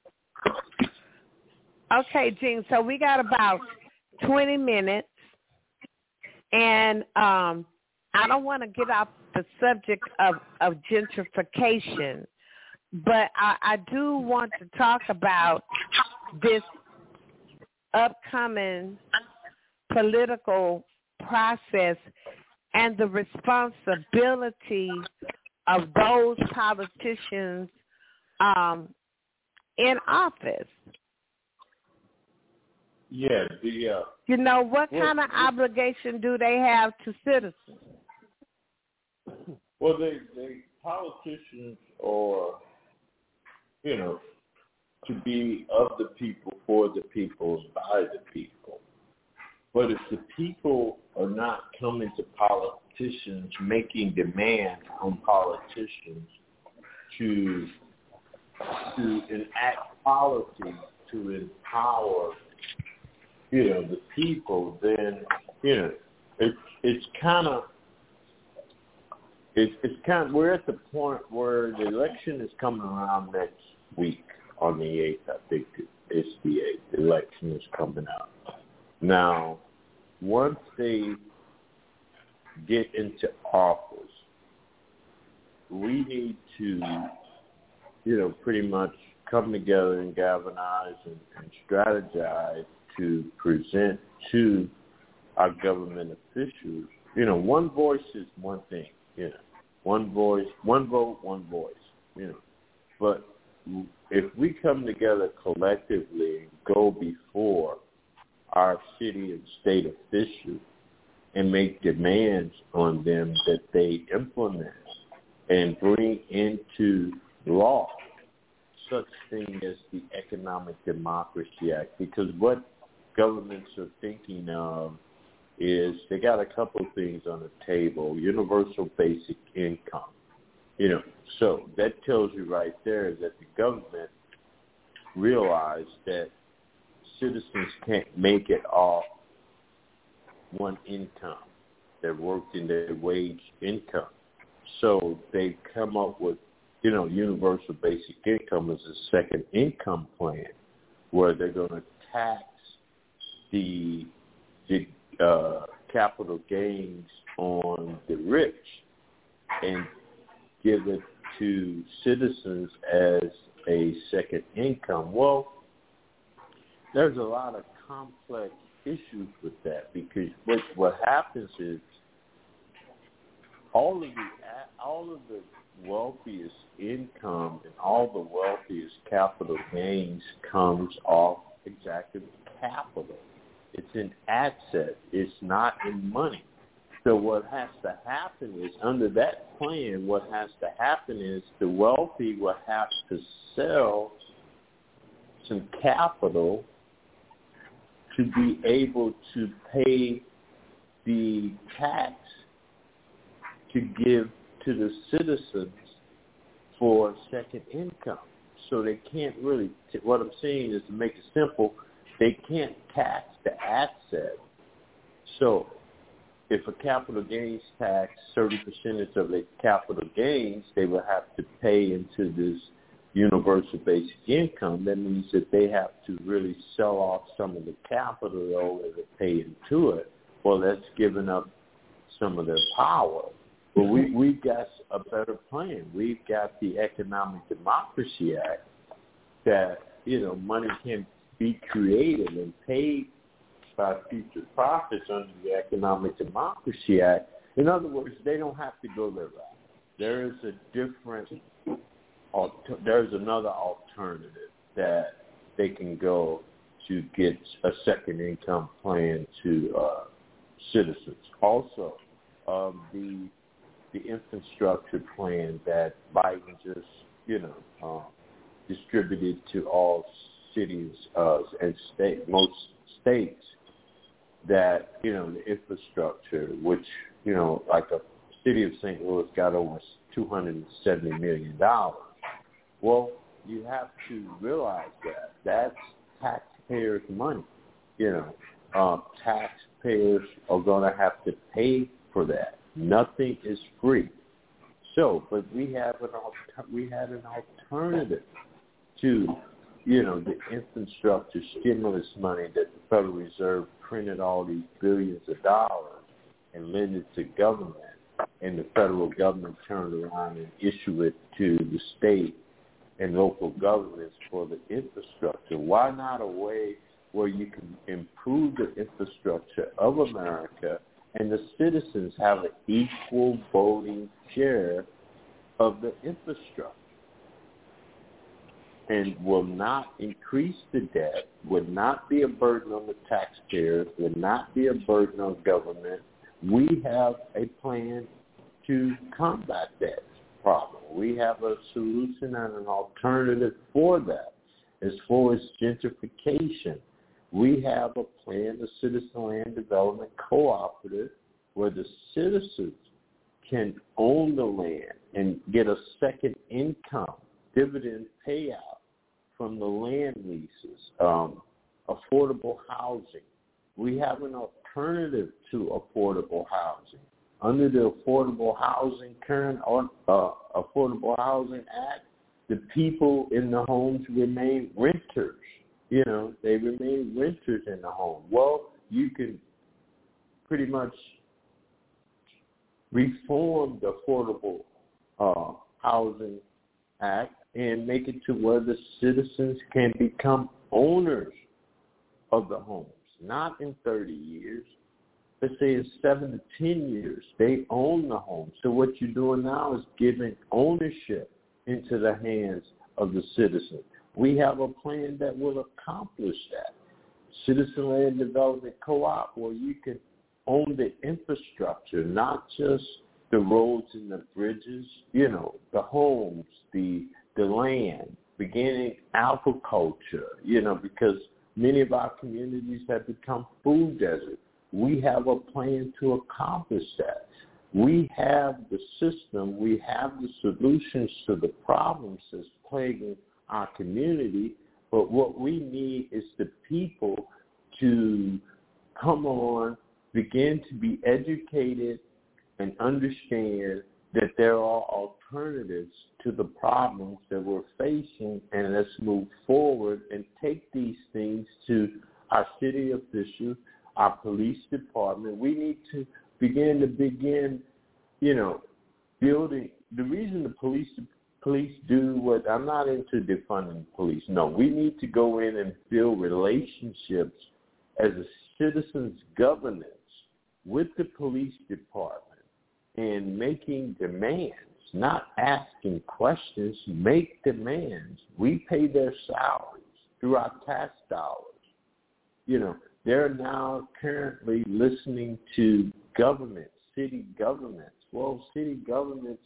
Okay, Gene, so we got about 20 minutes, and I don't want to get off the subject of gentrification, but I do want to talk about this upcoming political process and the responsibility of those politicians in office.
Yeah,
You know, what kind of obligation do they have to citizens?
well, they politicians are, you know, to be of the people, for the people, and by the people. But if the people are not coming to politicians, making demands on politicians to enact policy to empower, you know, the people, then, you know, it's kind of we're at the point where the election is coming around next week on the 8th. I think it's the 8th. The election is coming up. Now, once they get into office, we need to, you know, pretty much come together and galvanize and strategize to present to our government officials. You know, one voice is one thing, you know, one voice, one vote, one voice, you know. But if we come together collectively and go before our city and state officials and make demands on them that they implement and bring into law such thing as the Economic Democracy Act, because what governments are thinking of is they got a couple of things on the table: universal basic income. You know, so that tells you right there that the government realized that citizens can't make it off one income. They're worked in their wage income. So they come up with, you know, universal basic income as a second income plan where they're going to tax the capital gains on the rich and give it to citizens as a second income. Well, there's a lot of complex issues with that, because what happens is all of the wealthiest income and all the wealthiest capital gains comes off exactly capital. It's an asset. It's not in money. So what has to happen is, under that plan, what has to happen is the wealthy will have to sell some capital to be able to pay the tax to give to the citizens for second income. So they can't really, what I'm saying is, to make it simple, they can't tax the asset. So if a capital gains tax, certain percentage of the capital gains, they will have to pay into this universal basic income. That means that they have to really sell off some of the capital in order to pay into it. Well, that's giving up some of their power. But we've got a better plan. We've got the Economic Democracy Act that, you know, money can be created and paid by future profits under the Economic Democracy Act. In other words, they don't have to go their route. There's another alternative that they can go to get a second income plan to citizens. Also, the infrastructure plan that Biden just, you know, distributed to all cities and most states, that, you know, the infrastructure, which, you know, like a city of St. Louis got over $270 million. Well, you have to realize that that's taxpayers' money. You know, taxpayers are going to have to pay for that. Nothing is free. So, but we had an alternative to, you know, the infrastructure stimulus money that the Federal Reserve printed all these billions of dollars and lent it to government, and the federal government turned around and issued it to the state and local governments for the infrastructure. Why not a way where you can improve the infrastructure of America and the citizens have an equal voting share of the infrastructure?
and will not increase the debt, would not be a burden on the taxpayers, would not be a burden on government. We have a plan to combat that problem. We have a solution and an alternative for that. As far as gentrification, we have a plan, the Citizen Land Development Cooperative, where the citizens can own the land and get a second income, dividend payout from the land leases, affordable housing. We have an alternative to affordable housing. Under the Affordable Housing Affordable Housing Act, the people in the homes remain renters. You know, they remain renters in the home. Well, you can pretty much reform the Affordable Housing Act and make it to where the citizens can become owners of the homes, not in 30 years. Let's say in 7 to 10 years, they own the home. So what you're doing now is giving ownership into the hands of the citizen. We have a plan that will accomplish that. Citizen Land Development Co-op, where you can own the infrastructure, not just the roads and the bridges, you know, the homes, the land, beginning agriculture, you know, because many of our communities have become food deserts. We have a plan to accomplish that. We have the system, we have the solutions to the problems that's plaguing our community, but what we need is the people to come on, begin to be educated and understand that there are alternatives to the problems that we're facing, and let's move forward and take these things to our city officials, our police department. We need to begin, you know, building. The reason the police do what, I'm not into defunding police. No, we need to go in and build relationships as a citizen's governance with the police department and making demands, not asking questions, make demands. We pay their salaries through our tax dollars. You know, they're now currently listening to governments, city governments. Well, city governments,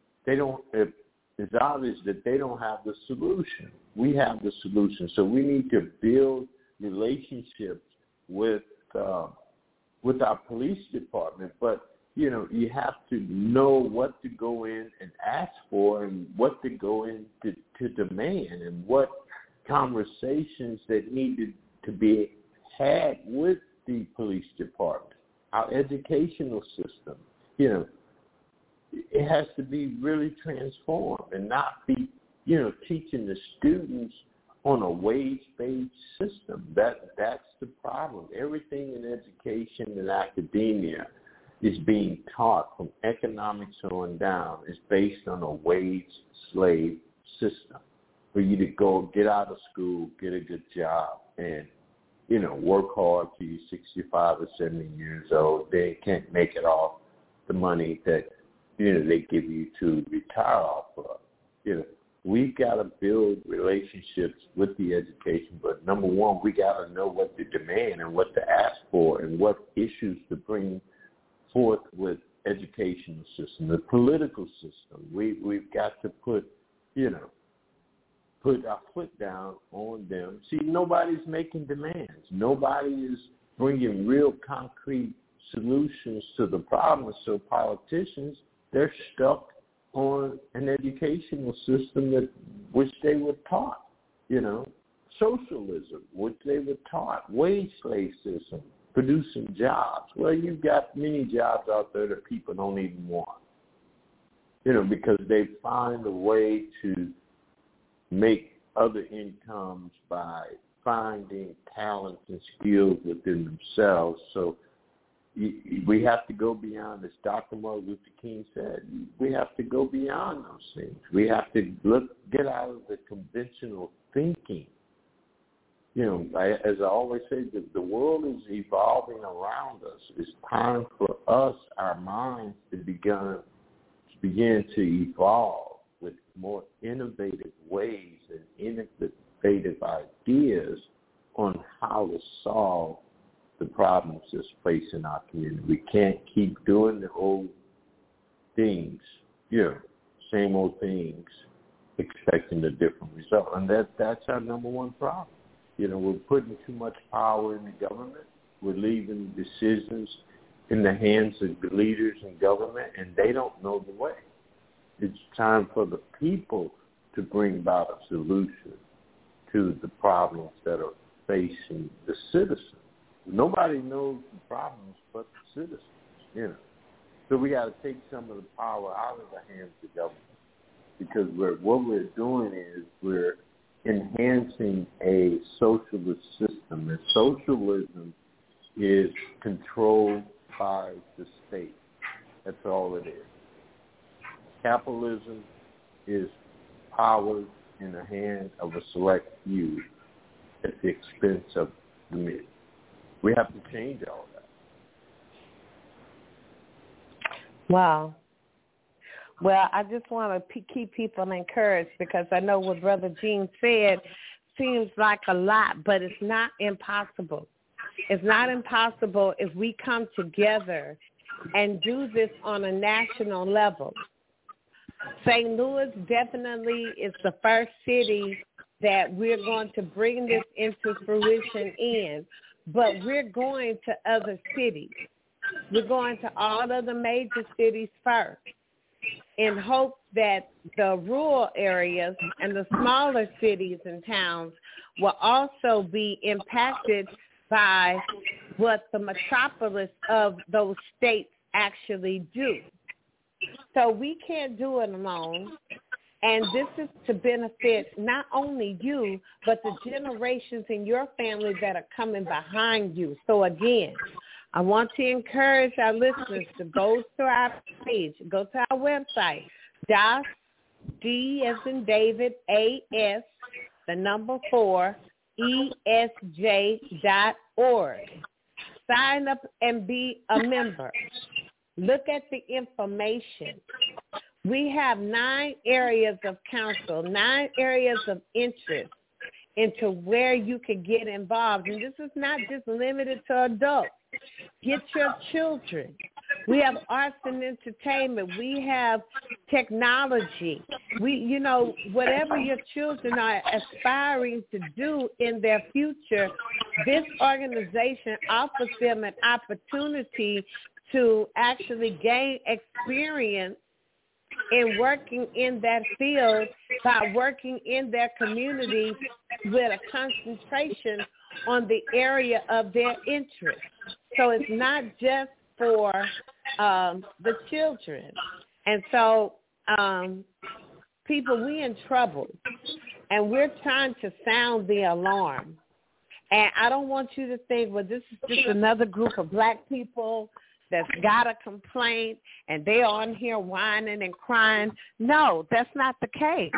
it's obvious that they don't have the solution. We have the solution. So we need to build relationships with our police department. But, you know, you have to know what to go in and ask for and what to go in to demand and what conversations that needed to be had with the police department. Our educational system, you know, it has to be really transformed and not be, you know, teaching the students on a wage-based system. That's the problem. Everything in education and academia is being taught from economics on down is based on a wage-slave system for you to go get out of school, get a good job, and, you know, work hard till you're 65 or 70 years old. They can't make it off the money that, you know, they give you to retire off of. You know, we've got to build relationships with the education, but number one, we got to know what to demand and what to ask for and what issues to bring forth with educational system, the political system. We've got to put our foot down on them. See, nobody's making demands. Nobody is bringing real concrete solutions to the problems. So politicians, they're stuck on an educational system which they were taught, you know, socialism, which they were taught, wage slave system, producing jobs. Well, you've got many jobs out there that people don't even want, you know, because they find a way to make other incomes by finding talents and skills within themselves. So we have to go beyond, as Dr. Martin Luther King said, we have to go beyond those things. We have to get out of the conventional thinking. You know, as I always say, the world is evolving around us. It's time for us, our minds, to begin to evolve with
more innovative ways and innovative ideas on how to solve the problems that's facing our community. We can't keep doing the old things, same old things, expecting a different result. And that's our number one problem. We're putting too much power in the government. We're leaving decisions in the hands of the leaders in government, and they don't know the way. It's time for the people to bring about a solution to the problems that are facing the citizens. Nobody knows the problems but the citizens, So we got to take some of the power out of the hands of government, because what we're doing is we're enhancing a socialist system. And socialism is controlled by the state. That's all it is. Capitalism is power in the hands of a select few at the expense of the many. We have to change all that.
Wow. Well, I just want to keep people encouraged, because I know what Brother Gene said seems like a lot, but it's not impossible. It's not impossible if we come together and do this on a national level. St. Louis definitely is the first city that we're going to bring this into fruition in, but we're going to other cities. We're going to all of the major cities first, in hopes that the rural areas and the smaller cities and towns will also be impacted by what the metropolis of those states actually do. So we can't do it alone, and this is to benefit not only you, but the generations in your family that are coming behind you. So again, I want to encourage our listeners to go to our page, go to our website, DAS, D as in David, AS, 4, ESJ.org. Sign up and be a member. Look at the information. We have 9 areas of counsel, 9 areas of interest into where you can get involved. And this is not just limited to adults. Get your children. We have arts and entertainment. We have technology. Whatever your children are aspiring to do in their future, this organization offers them an opportunity to actually gain experience in working in that field by working in their community with a concentration on the area of their interest. So it's not just for the children. And so people, we in trouble, and we're trying to sound the alarm. And I don't want you to think, well, this is just another group of black people that's got a complaint and they're on here whining and crying. No, that's not the case.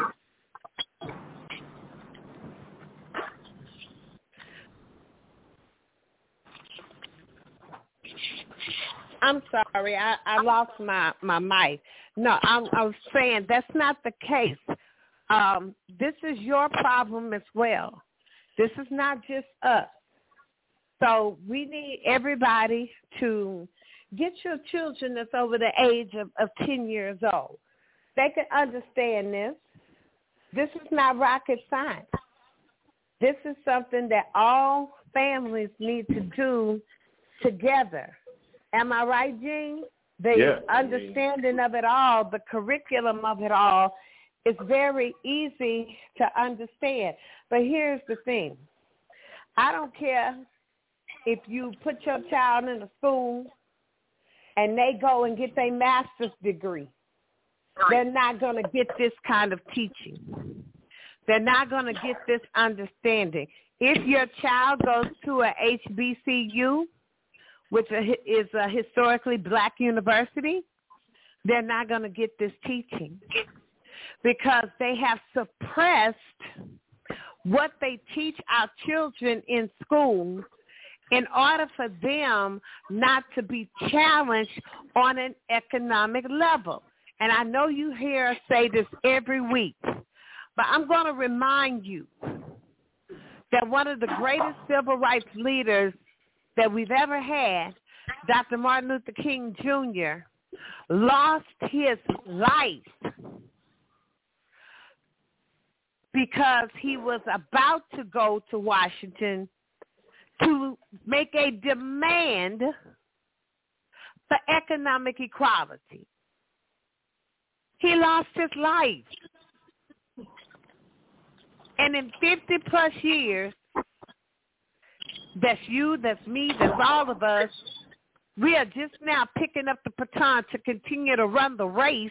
I'm sorry, I lost my mic. No, I was saying that's not the case. This is your problem as well. This is not just us. So we need everybody to get your children that's over the age of 10 years old. They can understand this. This is not rocket science. This is something that all families need to do together. Am I right, Gene? The understanding of it all, the curriculum of it all, is very easy to understand. But here's the thing. I don't care if you put your child in a school and they go and get their master's degree. They're not going to get this kind of teaching. They're not going to get this understanding. If your child goes to a HBCU, which is a historically black university, they're not going to get this teaching because they have suppressed what they teach our children in school in order for them not to be challenged on an economic level. And I know you hear us say this every week, but I'm going to remind you that one of the greatest civil rights leaders that we've ever had, Dr. Martin Luther King Jr., lost his life because he was about to go to Washington to make a demand for economic equality. He lost his life. And in 50-plus years, that's you, that's me, that's all of us, we are just now picking up the baton to continue to run the race.